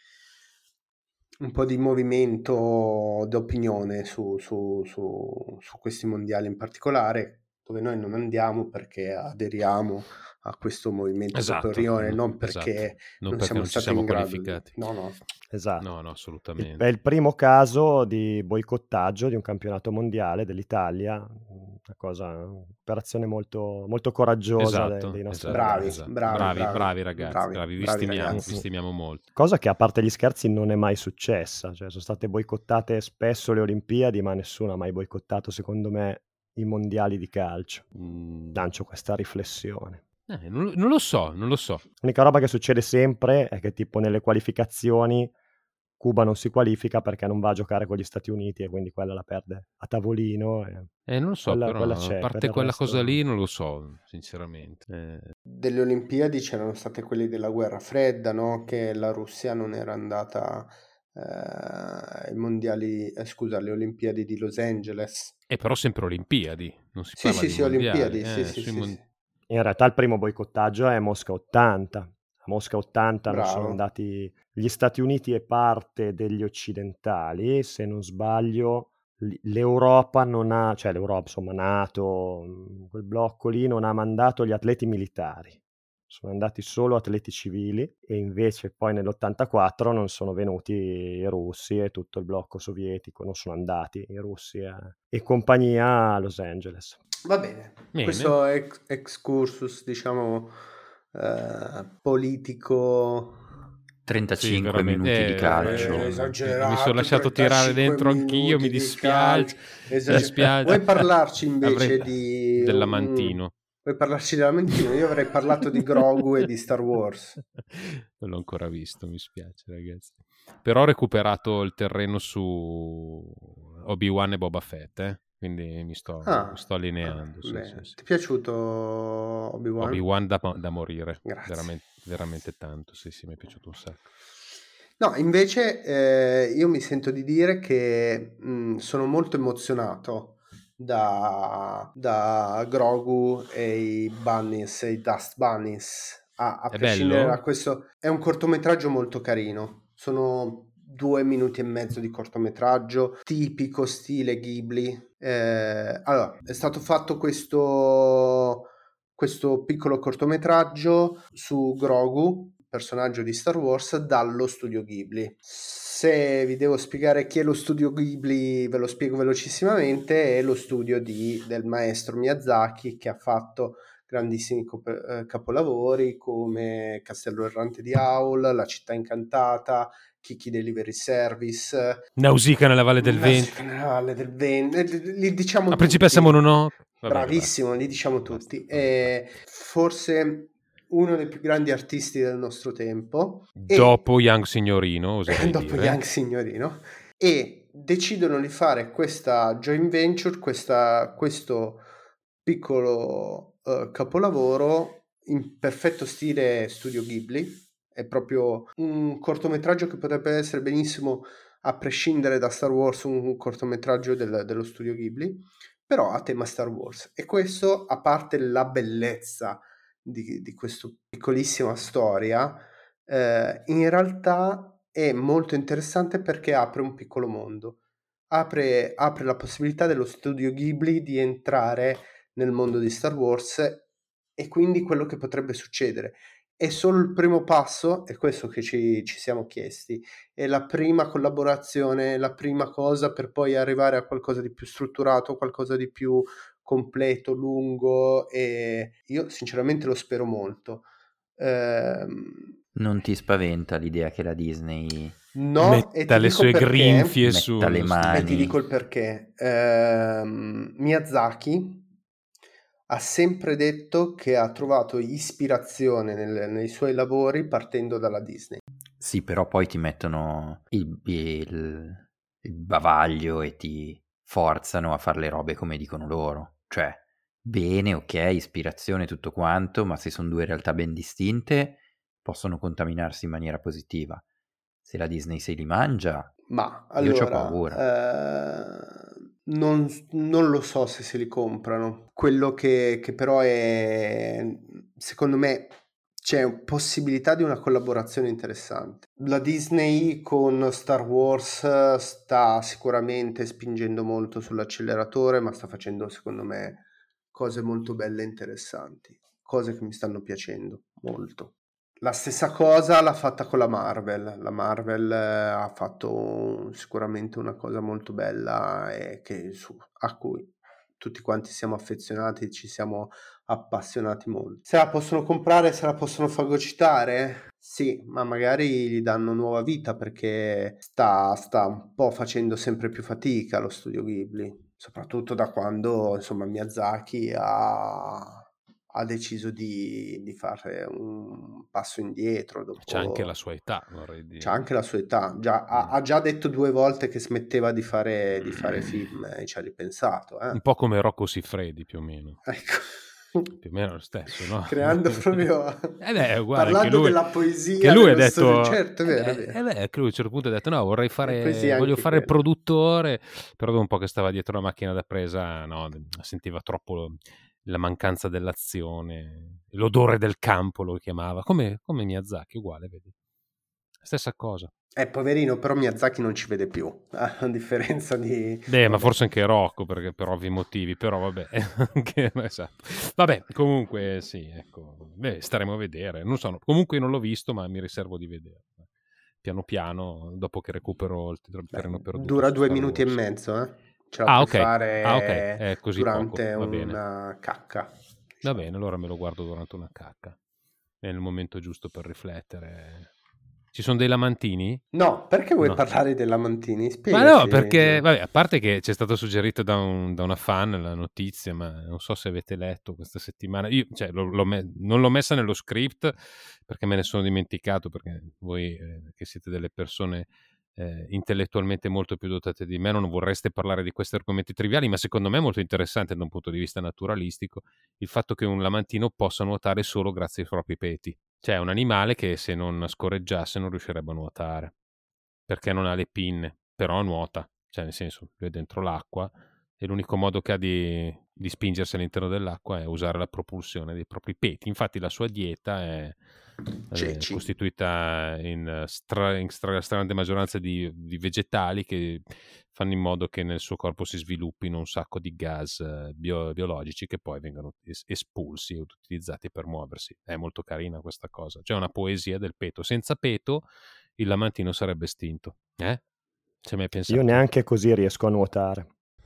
movimento d'opinione su questi mondiali in particolare, dove noi non andiamo perché aderiamo a questo movimento d'opinione, non perché non siamo ci stati siamo in grado qualificati. No. Esatto. No, assolutamente. È il primo caso di boicottaggio di un campionato mondiale dell'Italia, una operazione molto, molto coraggiosa dei nostri ragazzi. Bravi ragazzi, vi stimiamo molto. Cosa che, a parte gli scherzi, non è mai successa, cioè sono state boicottate spesso le Olimpiadi, ma nessuno ha mai boicottato, secondo me, i mondiali di calcio. Lancio questa riflessione. Non lo so. L'unica roba che succede sempre è che tipo nelle qualificazioni Cuba non si qualifica perché non va a giocare con gli Stati Uniti e quindi quella la perde a tavolino. Non lo so, quella c'è, a parte per quella resto... cosa lì non lo so, sinceramente. Delle Olimpiadi c'erano state quelle della guerra fredda, no? Che la Russia non era andata ai mondiali, scusa, alle Olimpiadi di Los Angeles. Però sempre Olimpiadi, non si parla di mondiali. Olimpiadi. In realtà il primo boicottaggio è Mosca 80. A Mosca 80 non sono andati gli Stati Uniti e parte degli occidentali, se non sbaglio. L'Europa non ha, cioè l'Europa, insomma, NATO, quel blocco lì non ha mandato gli atleti militari. Sono andati solo atleti civili e invece poi nell'84 non sono venuti i russi e tutto il blocco sovietico, non sono andati i russi e compagnia a Los Angeles. Va bene. Questo excursus, diciamo, politico. 35 minuti di calcio. Esagerato, mi sono lasciato tirare dentro anch'io, mi dispiace. Vuoi parlarci invece dell'Amantino? Vuoi parlarci dell'Amantino? Io avrei parlato di Grogu e di Star Wars. Non l'ho ancora visto, mi spiace ragazzi. Però ho recuperato il terreno su Obi-Wan e Boba Fett, quindi mi sto allineando. Sì. Ti è piaciuto Obi-Wan? Obi-Wan da morire. Grazie. Veramente tanto, sì, mi è piaciuto un sacco. No, invece io mi sento di dire che sono molto emozionato da Grogu e i Bunnies e i Dust Bunnies. A prescindere da questo, è un cortometraggio molto carino. Sono 2 minuti e mezzo di cortometraggio, tipico stile Ghibli. Allora, è stato fatto questo piccolo cortometraggio su Grogu, personaggio di Star Wars, dallo studio Ghibli. Se vi devo spiegare chi è lo studio Ghibli, ve lo spiego velocissimamente. È lo studio del maestro Miyazaki, che ha fatto grandissimi capolavori come Castello Errante di Howl, La città incantata, Kiki Delivery Service, Nausicaa nella Valle del Vento. Li diciamo La Principessa Mononoke. Bravissimo, li diciamo tutti. Forse uno dei più grandi artisti del nostro tempo. Dopo Young Signorino, oserei dopo dire. Young Signorino. E decidono di fare questa joint venture, questo piccolo capolavoro in perfetto stile studio Ghibli. È proprio un cortometraggio che potrebbe essere benissimo, a prescindere da Star Wars, un cortometraggio dello studio Ghibli, però a tema Star Wars. E questo, a parte la bellezza di questa piccolissima storia, in realtà è molto interessante perché apre un piccolo mondo, apre la possibilità dello studio Ghibli di entrare nel mondo di Star Wars, e quindi quello che potrebbe succedere. È solo il primo passo, è questo che ci siamo chiesti, è la prima collaborazione, la prima cosa per poi arrivare a qualcosa di più strutturato, qualcosa di più completo, lungo, e io sinceramente lo spero molto. Non ti spaventa l'idea che la Disney metta le sue grinfie metta le mani? E ti dico il perché. Miyazaki ha sempre detto che ha trovato ispirazione nei suoi lavori partendo dalla Disney. Sì, però poi ti mettono il bavaglio e ti forzano a fare le robe come dicono loro. Cioè, bene, ok, ispirazione, tutto quanto, ma se sono due realtà ben distinte, possono contaminarsi in maniera positiva. Se la Disney se li mangia, ma io allora, c'ho paura. Non lo so se li comprano. Quello che però è, secondo me, c'è possibilità di una collaborazione interessante. La Disney con Star Wars sta sicuramente spingendo molto sull'acceleratore, ma sta facendo, secondo me, cose molto belle e interessanti, cose che mi stanno piacendo molto. La stessa cosa l'ha fatta con la Marvel. La Marvel ha fatto sicuramente una cosa molto bella, e a cui tutti quanti siamo affezionati, ci siamo appassionati molto. Se la possono comprare, se la possono fagocitare? Sì, ma magari gli danno nuova vita, perché sta un po' facendo sempre più fatica lo studio Ghibli, soprattutto da quando, insomma, Miyazaki ha deciso di fare un passo indietro. C'è anche la sua età, vorrei dire. C'è anche la sua età. Ha già detto 2 volte che smetteva di fare film, e ci ha ripensato. Un po' come Rocco Siffredi, più o meno. Ecco. Più o meno lo stesso, no? Creando proprio... uguale, parlando della poesia. Che lui ha detto... Certo, è vero. Che lui a un certo punto ha detto, no, voglio fare il produttore, però dopo un po' che stava dietro la macchina da presa, no, sentiva troppo la mancanza dell'azione, l'odore del campo lo chiamava, come Miyazaki, uguale, vedi? Stessa cosa. Poverino, però Miyazaki non ci vede più, a differenza di... Ma forse anche Rocco, perché per ovvi motivi, però vabbè. Esatto. Vabbè, comunque sì, ecco. Staremo a vedere. Non so, comunque non l'ho visto, ma mi riservo di vedere. Piano piano, dopo che recupero il terreno perduto. Dura 2 minuti e mezzo, Ce la puoi fare così durante poco. una cacca. Va bene, allora me lo guardo durante una cacca. è il momento giusto per riflettere. Ci sono dei lamantini? No, perché vuoi No. parlare dei lamantini? Ma Spiegaci. no, perché, vabbè, a parte che c'è stato suggerito da una fan la notizia, ma non so se avete letto questa settimana. Io, cioè, non l'ho messa nello script perché me ne sono dimenticato, perché voi che siete delle persone intellettualmente molto più dotate di me non vorreste parlare di questi argomenti triviali, ma secondo me è molto interessante da un punto di vista naturalistico il fatto che un lamantino possa nuotare solo grazie ai propri peti. Cioè è un animale che se non scorreggiasse non riuscirebbe a nuotare, perché non ha le pinne, però nuota, cioè nel senso, lui è dentro l'acqua e l'unico modo che ha di spingersi all'interno dell'acqua è usare la propulsione dei propri peti. Infatti la sua dieta è Ceci. costituita in stragrande maggioranza di vegetali che fanno in modo che nel suo corpo si sviluppino un sacco di gas biologici che poi vengono espulsi e utilizzati per muoversi. È molto carina questa cosa, c'è una poesia del peto. Senza peto il lamantino sarebbe estinto. Ci hai mai pensato? Io neanche così riesco a nuotare.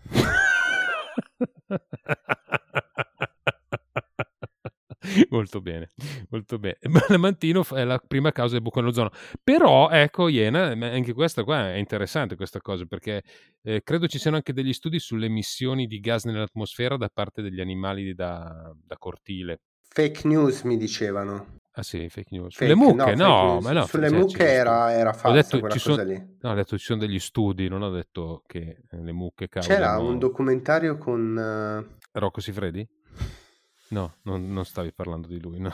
Molto bene, molto bene. Ma il lamantino è la prima causa del buco nell'ozono. Però, ecco, Iena, anche questa qua è interessante questa cosa, perché credo ci siano anche degli studi sulle emissioni di gas nell'atmosfera da parte degli animali da cortile. Fake news mi dicevano. Ah sì, fake news. Fake, Sulle mucche? no, No, news. ma no. Sulle cioè, mucche era ho falsa detto, quella ci cosa sono, lì. no, ho detto ci sono degli studi, non ho detto che le mucche causano... C'era un documentario con... Rocco Siffredi? No, non stavi parlando di lui, no.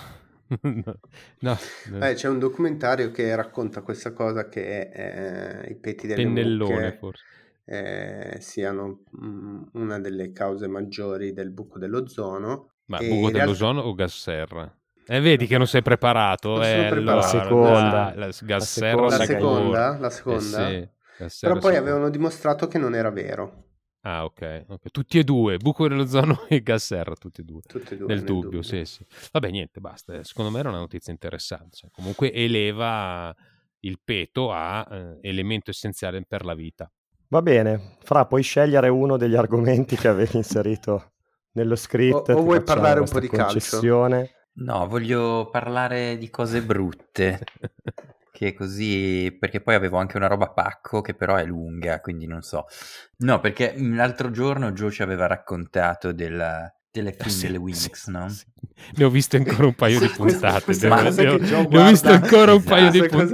No. c'è un documentario che racconta questa cosa che i peti delle Pennellone, mucche forse. siano una delle cause maggiori del buco dell'ozono. Ma E buco in dell'ozono o gas serra? Vedi che non sei preparato. Non sono preparato. La seconda. Dai, gas serra La sicuro. seconda. Sì, gas Però serra poi sicuro. avevano dimostrato che non era vero. Ah, ok. Tutti e due, buco dell'ozono e gas serra, tutti e due. Nel dubbio, sì. Vabbè, niente, basta. Secondo me era una notizia interessante. Cioè, comunque eleva il peto a elemento essenziale per la vita. Va bene, Fra, puoi scegliere uno degli argomenti che avevi inserito nello script. O vuoi parlare un po' di concessione. No, voglio parlare di cose brutte. Che così, perché poi avevo anche una roba a pacco che però è lunga, quindi non so. No, perché l'altro giorno Joe ci aveva raccontato delle film delle Winx, no? Sì. Ne ho visto ancora un paio di puntate. Ne ho visto ancora un paio di puntate.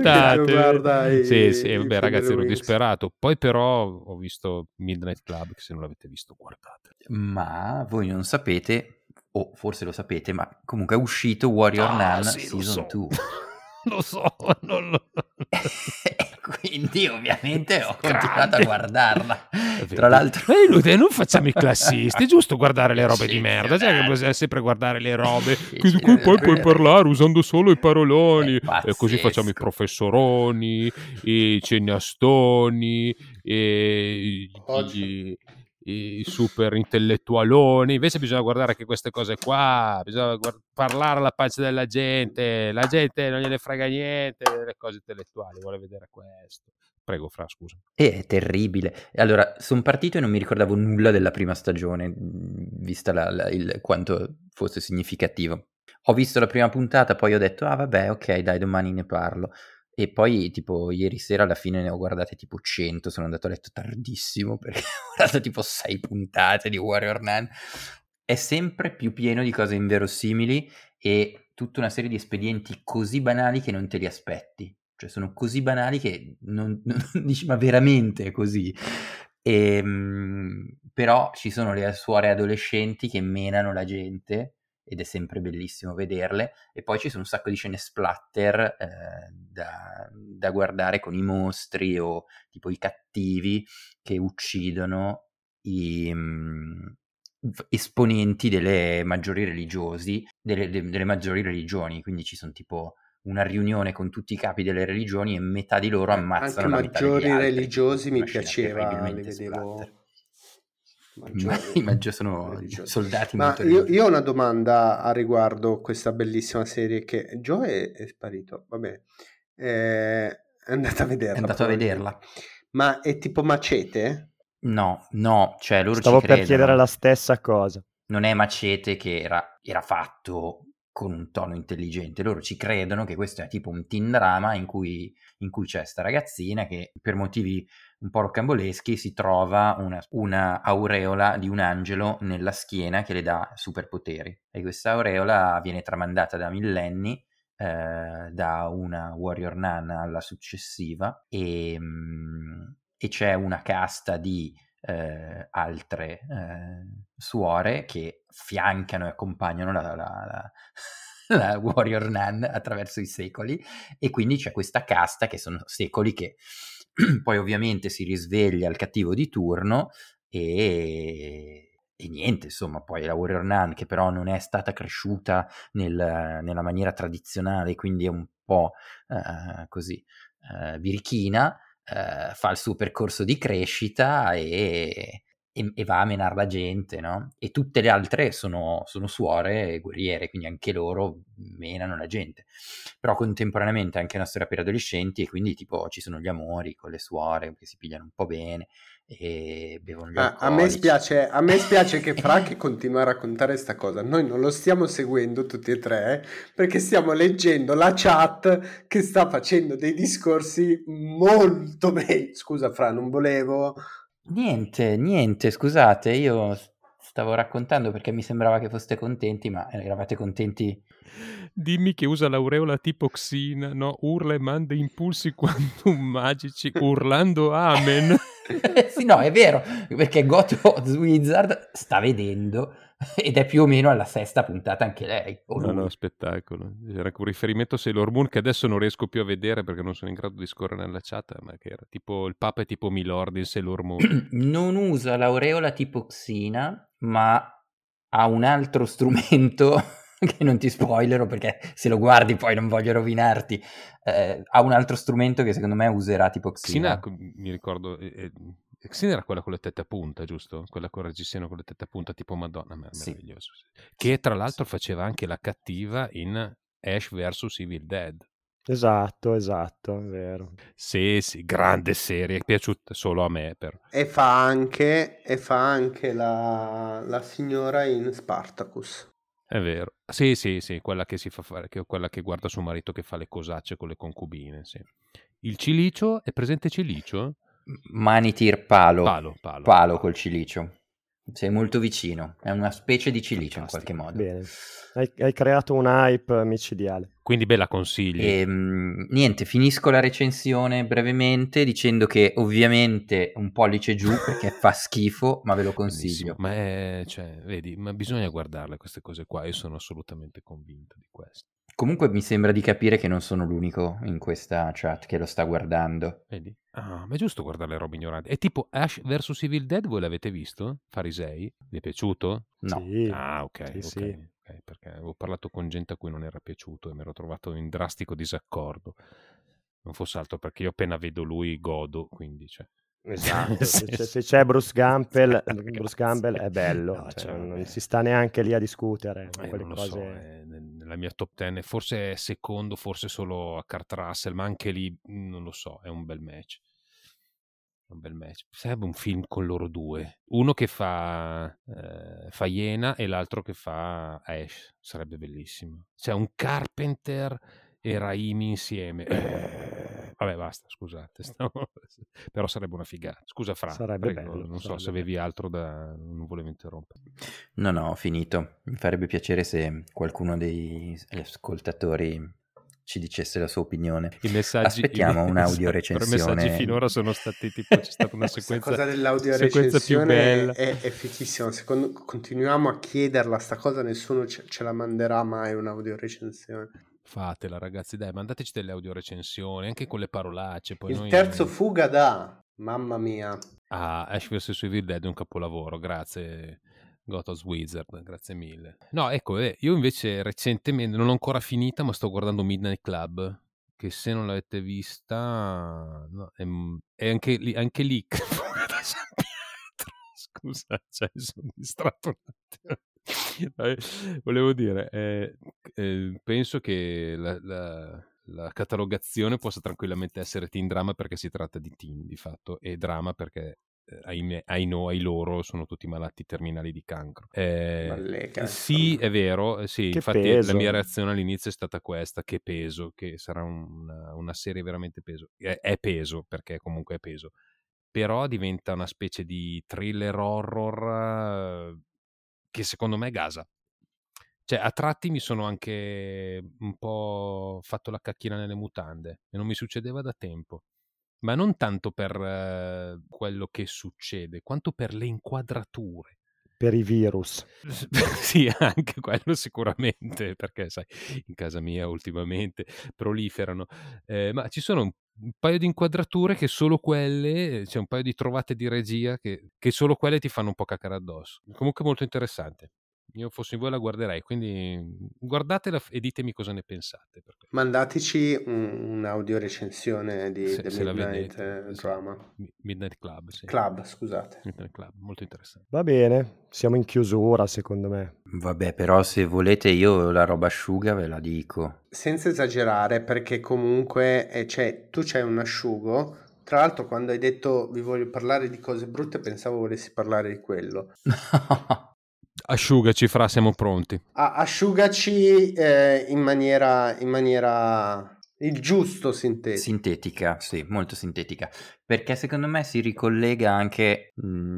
Sì, vabbè, ragazzi, ero disperato. Poi però ho visto Midnight Club, che se non l'avete visto, guardate. Ma voi non sapete, o forse lo sapete, ma comunque è uscito Warrior Nun Season 2. Lo so, non lo... Quindi ovviamente ho continuato a guardarla. Tra l'altro non facciamo i classisti, è giusto guardare le robe di merda, cioè che bisogna sempre guardare le robe di cui poi puoi parlare usando solo i paroloni, e così facciamo i professoroni, i cineastoni, i super intellettualoni. Invece bisogna guardare anche queste cose qua, bisogna parlare alla pancia della gente, la gente non gliene frega niente delle cose intellettuali, vuole vedere questo. Prego, Fra, scusa. È terribile. Allora, sono partito e non mi ricordavo nulla della prima stagione, vista quanto fosse significativo. Ho visto la prima puntata, poi ho detto, vabbè, ok, dai, domani ne parlo. E poi, tipo, ieri sera alla fine ne ho guardate tipo 100, sono andato a letto tardissimo perché ho guardato tipo 6 puntate di Warrior Nun. È sempre più pieno di cose inverosimili e tutta una serie di espedienti così banali che non te li aspetti. Cioè, sono così banali che non dici, ma veramente è così? Però ci sono le suore adolescenti che menano la gente ed è sempre bellissimo vederle, e poi ci sono un sacco di scene splatter da guardare con i mostri o tipo i cattivi che uccidono i esponenti delle maggiori delle maggiori religioni, quindi ci sono tipo una riunione con tutti i capi delle religioni e metà di loro ammazzano la metà degli altri. Anche maggiori religiosi mi Una scena piaceva, li terribilmente vedevo... splatter. I maggiori sono soldati Ma molto io ho una domanda a riguardo questa bellissima serie che Joe è sparito, va bene, è andato a vederla. È andato a vederla. Ma è tipo Macete? No, cioè loro Stavo ci credono. per chiedere la stessa cosa. Non è Macete che era fatto con un tono intelligente. Loro ci credono che questo è tipo un teen drama in cui c'è sta ragazzina che per motivi un po' rocamboleschi si trova una aureola di un angelo nella schiena che le dà superpoteri, e questa aureola viene tramandata da millenni da una warrior nun alla successiva, e c'è una casta di altre suore che fiancano e accompagnano la warrior nun attraverso i secoli, e quindi c'è questa casta che sono secoli che poi ovviamente si risveglia il cattivo di turno e niente, insomma, poi la warrior nun, che però non è stata cresciuta nella maniera tradizionale, quindi è un po' così birichina, fa il suo percorso di crescita e va a menare la gente, no? E tutte le altre sono suore e guerriere, quindi anche loro menano la gente. Però contemporaneamente anche una storia per adolescenti, e quindi tipo ci sono gli amori con le suore che si pigliano un po' bene e bevono gli alcolici. A me spiace che Frank continua a raccontare sta cosa. Noi non lo stiamo seguendo tutti e tre perché stiamo leggendo la chat che sta facendo dei discorsi molto belli. Scusa Fra, non volevo... Niente, scusate, io stavo raccontando perché mi sembrava che foste contenti, ma eravate contenti? Dimmi che usa l'aureola tipo Xina, no? Urla e manda impulsi quantum magici, urlando amen. Sì, no, è vero, perché Gothos Wizard sta vedendo ed è più o meno alla 6ª puntata anche lei. No, spettacolo. Era un riferimento a Sailor Moon che adesso non riesco più a vedere perché non sono in grado di scorrere nella chat, ma che era tipo il Papa è tipo Milord in Sailor Moon. Non usa l'aureola tipo Xina, ma ha un altro strumento che non ti spoilero perché se lo guardi poi non voglio rovinarti. Ha un altro strumento che secondo me userà tipo Xina. Mi ricordo... Xina era quella con le tette a punta, giusto? Quella con Reggiseno con le tette a punta, tipo Madonna, meraviglioso. Sì. Che tra l'altro faceva anche la cattiva in Ash vs Evil Dead. Esatto, è vero. Sì, grande serie, è piaciuta solo a me. Però. E fa anche la signora in Spartacus. È vero. Sì, quella che si fa fare, quella che guarda suo marito che fa le cosacce con le concubine, sì. Il cilicio, è presente cilicio? Manitir palo Palo. col cilicio. Sei molto vicino, è una specie di cilicio. Fantastico. In qualche modo. Bene, hai creato un hype micidiale. Quindi la consigli. Niente, finisco la recensione brevemente dicendo che ovviamente un pollice giù perché fa schifo, ma ve lo consiglio. Benissimo. Ma bisogna guardarle queste cose qua, io sono assolutamente convinto di questo. Comunque mi sembra di capire che non sono l'unico in questa chat che lo sta guardando. Vedi? Ma è giusto guardare le robe ignoranti. È tipo Ash vs Evil Dead, voi l'avete visto? Farisei? Vi è piaciuto? No. Sì. Ok, sì. Perché avevo parlato con gente a cui non era piaciuto e mi ero trovato in drastico disaccordo. Non fosse altro perché io appena vedo lui godo, quindi Esatto, se c'è Bruce Campbell è bello, no, non si sta neanche lì a discutere. Non lo so, nella mia top 10 forse è secondo, forse solo a Kurt Russell, ma anche lì non lo so, è un bel match. Sarebbe un film con loro due, uno che fa Iena e l'altro che fa Ash, sarebbe bellissimo. Cioè un Carpenter e Raimi insieme. Vabbè, basta, scusate. Però sarebbe una figata. Scusa, Fra, sarebbe prego, bello, non so se avevi altro da... Non volevo interrompere. No, ho finito. Mi farebbe piacere se qualcuno degli ascoltatori ci dicesse la sua opinione. Aspettiamo un'audio recensione. I messaggi finora sono stati tipo c'è stata una sequenza. Questa cosa dell'audio recensione è fichissima. Secondo continuiamo a chiederla sta cosa, nessuno ce la manderà mai un'audio recensione. Fatela, ragazzi, dai, mandateci delle audio recensioni anche con le parolacce. Poi il terzo fuga da mamma mia. Ash vs Evil Dead è un capolavoro, grazie Gothos Wizard, grazie mille. No, ecco, io invece recentemente non l'ho ancora finita, ma sto guardando Midnight Club, che se non l'avete vista no, è anche lì fuga da San Pietro. Scusa, sono distratto un attimo. Volevo dire, penso che la catalogazione possa tranquillamente essere teen drama perché si tratta di teen di fatto, e drama perché ai loro sono tutti malati terminali di cancro. Malleca, sì, è vero, sì, Che infatti peso. la mia reazione all'inizio è stata questa, che peso, che sarà una serie veramente peso. È peso, perché comunque è peso, però diventa una specie di thriller horror che secondo me gasa. Cioè, a tratti mi sono anche un po' fatto la cacchina nelle mutande, e non mi succedeva da tempo. Ma non tanto per quello che succede, quanto per le inquadrature. Per i virus. Sì, anche quello sicuramente, perché sai, in casa mia ultimamente proliferano. Ma ci sono un paio di inquadrature che solo quelle, c'è un paio di trovate di regia che solo quelle ti fanno un po' cacare addosso. Comunque molto interessante. Io fossi voi la guarderei, quindi guardatela e ditemi cosa ne pensate. Perché Mandateci un'audio recensione di The se la Midnight vedete, sì. Drama Midnight Club, sì. Club, scusate. Midnight Club, molto interessante. Va bene, siamo in chiusura secondo me. Vabbè, però se volete io la roba asciuga ve la dico. Senza esagerare, perché comunque tu c'hai un asciugo. Tra l'altro, quando hai detto vi voglio parlare di cose brutte, pensavo volessi parlare di quello. Asciugaci, Fra, siamo pronti. Asciugaci in maniera il giusto sintetico. Sintetica, sì, molto sintetica, perché secondo me si ricollega anche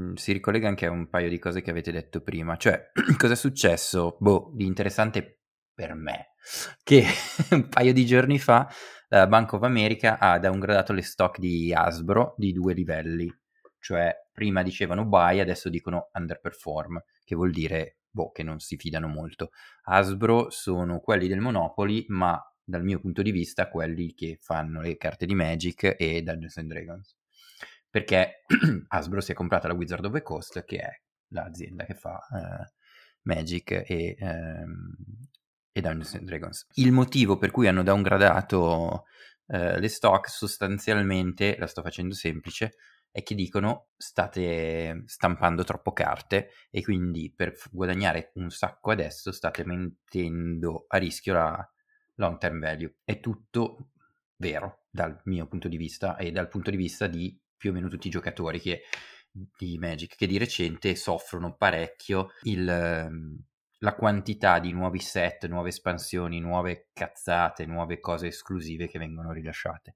a un paio di cose che avete detto prima. Cioè, cosa è successo? Di interessante per me, che un paio di giorni fa Bank of America ha downgradato le stock di Hasbro di 2 livelli. Cioè, prima dicevano buy, adesso dicono underperform, che vuol dire che non si fidano molto. Hasbro sono quelli del Monopoly, ma dal mio punto di vista quelli che fanno le carte di Magic e Dungeons and Dragons, perché Hasbro si è comprata la Wizard of the Coast, che è l'azienda che fa Magic e Dungeons and Dragons. Il motivo per cui hanno downgradato le stock, sostanzialmente, la sto facendo semplice, è che dicono state stampando troppo carte e quindi per guadagnare un sacco adesso state mettendo a rischio la long term value. È tutto vero dal mio punto di vista e dal punto di vista di più o meno tutti i giocatori di Magic, che di recente soffrono parecchio la quantità di nuovi set, nuove espansioni, nuove cazzate, nuove cose esclusive che vengono rilasciate.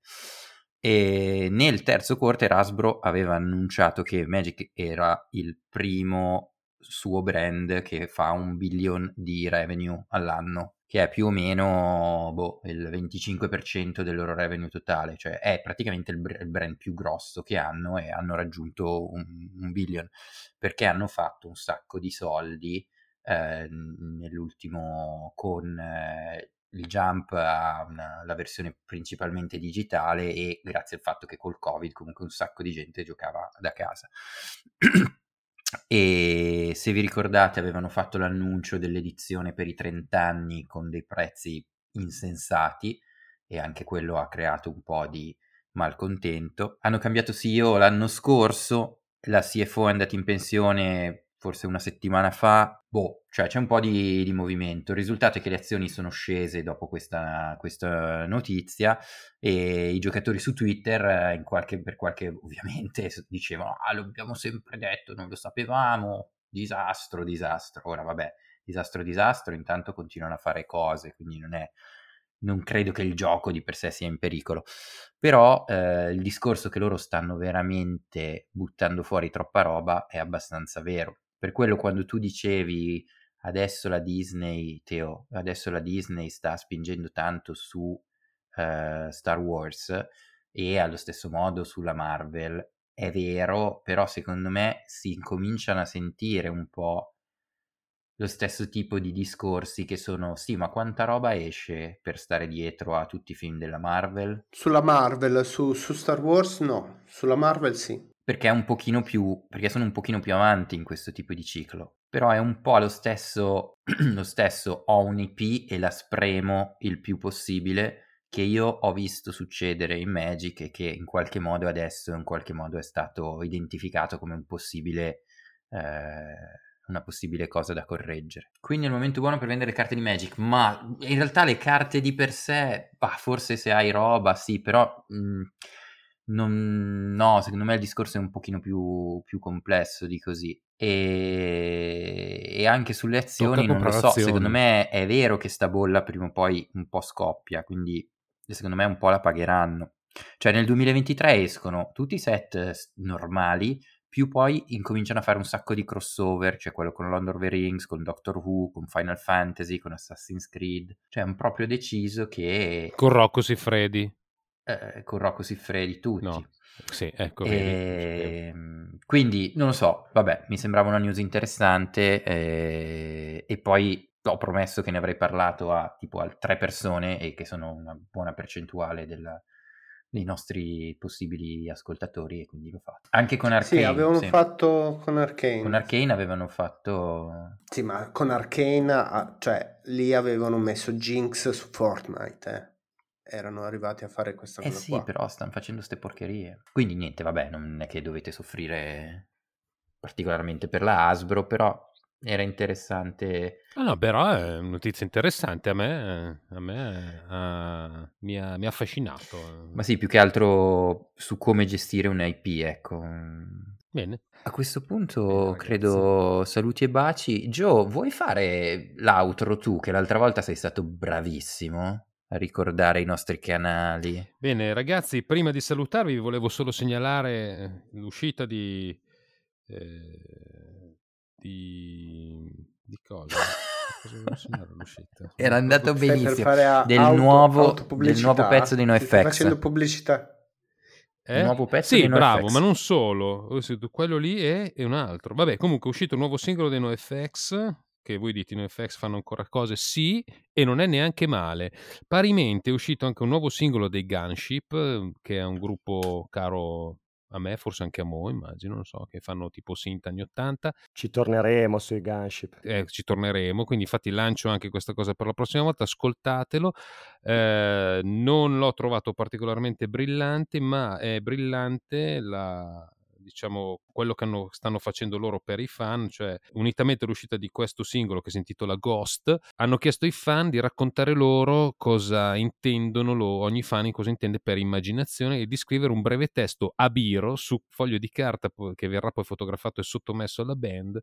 E nel terzo quarter Hasbro aveva annunciato che Magic era il primo suo brand che fa 1 billion di revenue all'anno, che è più o meno il 25% del loro revenue totale, cioè è praticamente il brand più grosso che hanno, e hanno raggiunto un billion perché hanno fatto un sacco di soldi nell'ultimo con il jump la versione principalmente digitale, e grazie al fatto che col Covid comunque un sacco di gente giocava da casa. E se vi ricordate avevano fatto l'annuncio dell'edizione per i 30 anni con dei prezzi insensati, e anche quello ha creato un po' di malcontento. Hanno cambiato CEO l'anno scorso, la CFO è andata in pensione forse una settimana fa, cioè c'è un po' di movimento. Il risultato è che le azioni sono scese dopo questa notizia, e i giocatori su Twitter per qualche ovviamente dicevano lo abbiamo sempre detto, non lo sapevamo, disastro. Ora vabbè, disastro, intanto continuano a fare cose, quindi non credo che il gioco di per sé sia in pericolo, però il discorso che loro stanno veramente buttando fuori troppa roba è abbastanza vero. Per quello, quando tu dicevi adesso la Disney sta spingendo tanto su Star Wars e allo stesso modo sulla Marvel, è vero, però secondo me si incominciano a sentire un po' lo stesso tipo di discorsi, che sono sì, ma quanta roba esce per stare dietro a tutti i film della Marvel? Sulla Marvel, su Star Wars no, sulla Marvel sì. Perché sono un pochino più avanti in questo tipo di ciclo. Però è un po' lo stesso ho un IP e la spremo il più possibile, che io ho visto succedere in Magic, e che in qualche modo adesso è stato identificato come una possibile cosa da correggere. Quindi è il momento buono per vendere carte di Magic, ma in realtà le carte di per sé, forse se hai roba sì, però No, secondo me il discorso è un pochino più complesso di così. E anche sulle azioni non lo so, secondo me è vero che sta bolla prima o poi un po' scoppia, quindi secondo me un po' la pagheranno. Cioè nel 2023 escono tutti i set normali, più poi incominciano a fare un sacco di crossover, cioè quello con Lord of the Rings, con Doctor Who, con Final Fantasy, con Assassin's Creed. Cioè hanno proprio deciso che... Con Rocco Siffredi. Con Rocco Siffredi tutti. No. Sì, ecco. Quindi non lo so, vabbè, mi sembrava una news interessante e poi ho promesso che ne avrei parlato a 3 persone e che sono una buona percentuale dei nostri possibili ascoltatori, e quindi l'ho fatto. Anche con Arcane. Sì, avevano fatto con Arcane. Con Arcane avevano fatto... Sì, ma con Arcane, cioè lì avevano messo Jinx su Fortnite, erano arrivati a fare questa cosa sì, qua. però stanno facendo ste porcherie. Quindi niente, vabbè, non è che dovete soffrire particolarmente per la Hasbro, però era interessante. No, però è una notizia interessante, a me mi ha affascinato. Ma sì, più che altro su come gestire un IP, ecco. Bene. A questo punto credo saluti e baci. Gio, vuoi fare l'outro tu, che l'altra volta sei stato bravissimo a ricordare i nostri canali? Bene, ragazzi, prima di salutarvi vi volevo solo segnalare l'uscita di cosa? Cosa volevo segnalare l'uscita? Era andato benissimo. Del nuovo pezzo dei NoFX. Stai facendo pubblicità. Un nuovo pezzo sì, dei bravo, NoFX. ma non solo. Quello lì è un altro. Vabbè, comunque è uscito un nuovo singolo dei NoFX, che voi dite i NoFX fanno ancora cose, sì, e non è neanche male. Parimenti è uscito anche un nuovo singolo dei Gunship, che è un gruppo caro a me, forse anche a Mo, immagino, non so, che fanno tipo synth anni 80. Ci torneremo sui Gunship. Ci torneremo, quindi infatti lancio anche questa cosa per la prossima volta, ascoltatelo. Non l'ho trovato particolarmente brillante, ma è brillante diciamo quello che stanno facendo loro per i fan, cioè unitamente all'uscita di questo singolo che si intitola Ghost, hanno chiesto ai fan di raccontare loro cosa intendono, ogni fan cosa intende per immaginazione, e di scrivere un breve testo a biro su foglio di carta che verrà poi fotografato e sottomesso alla band,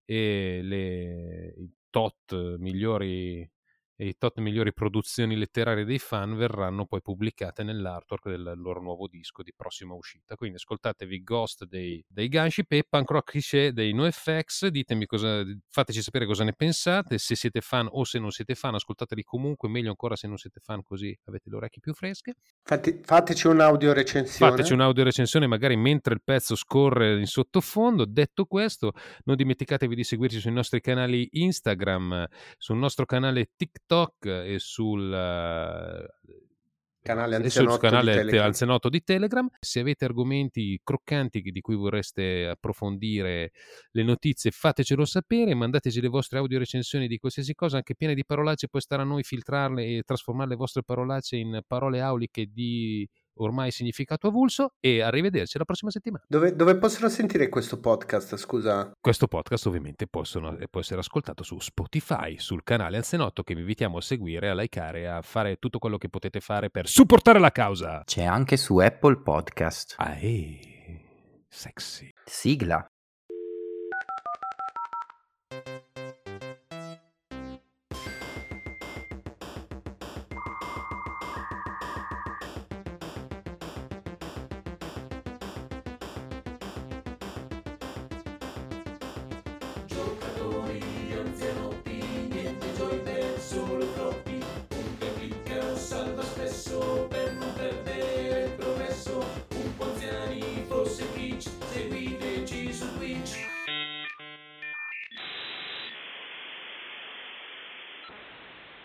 e i tot migliori produzioni letterarie dei fan verranno poi pubblicate nell'artwork del loro nuovo disco di prossima uscita. Quindi ascoltatevi Ghost dei Gunship e Punk Rock Cliché dei NoFX, ditemi fateci sapere cosa ne pensate, se siete fan o se non siete fan, ascoltateli comunque, meglio ancora se non siete fan, così avete le orecchie più fresche. Fateci un'audio recensione. Fateci un'audio recensione magari mentre il pezzo scorre in sottofondo. Detto questo, non dimenticatevi di seguirci sui nostri canali Instagram, sul nostro canale TikTok e sul canale anzianotto di Telegram. Se avete argomenti croccanti di cui vorreste approfondire le notizie, fatecelo sapere, mandateci le vostre audio recensioni di qualsiasi cosa, anche piene di parolacce, poi starà a noi filtrarle e trasformare le vostre parolacce in parole auliche di ormai significato avulso. E arrivederci alla prossima settimana. Dove possono sentire questo podcast, scusa? Questo podcast ovviamente può essere ascoltato su Spotify, sul canale Anzianotto, che vi invitiamo a seguire, a likeare, a fare tutto quello che potete fare per supportare la causa. C'è anche su Apple Podcast. Sexy. Sigla.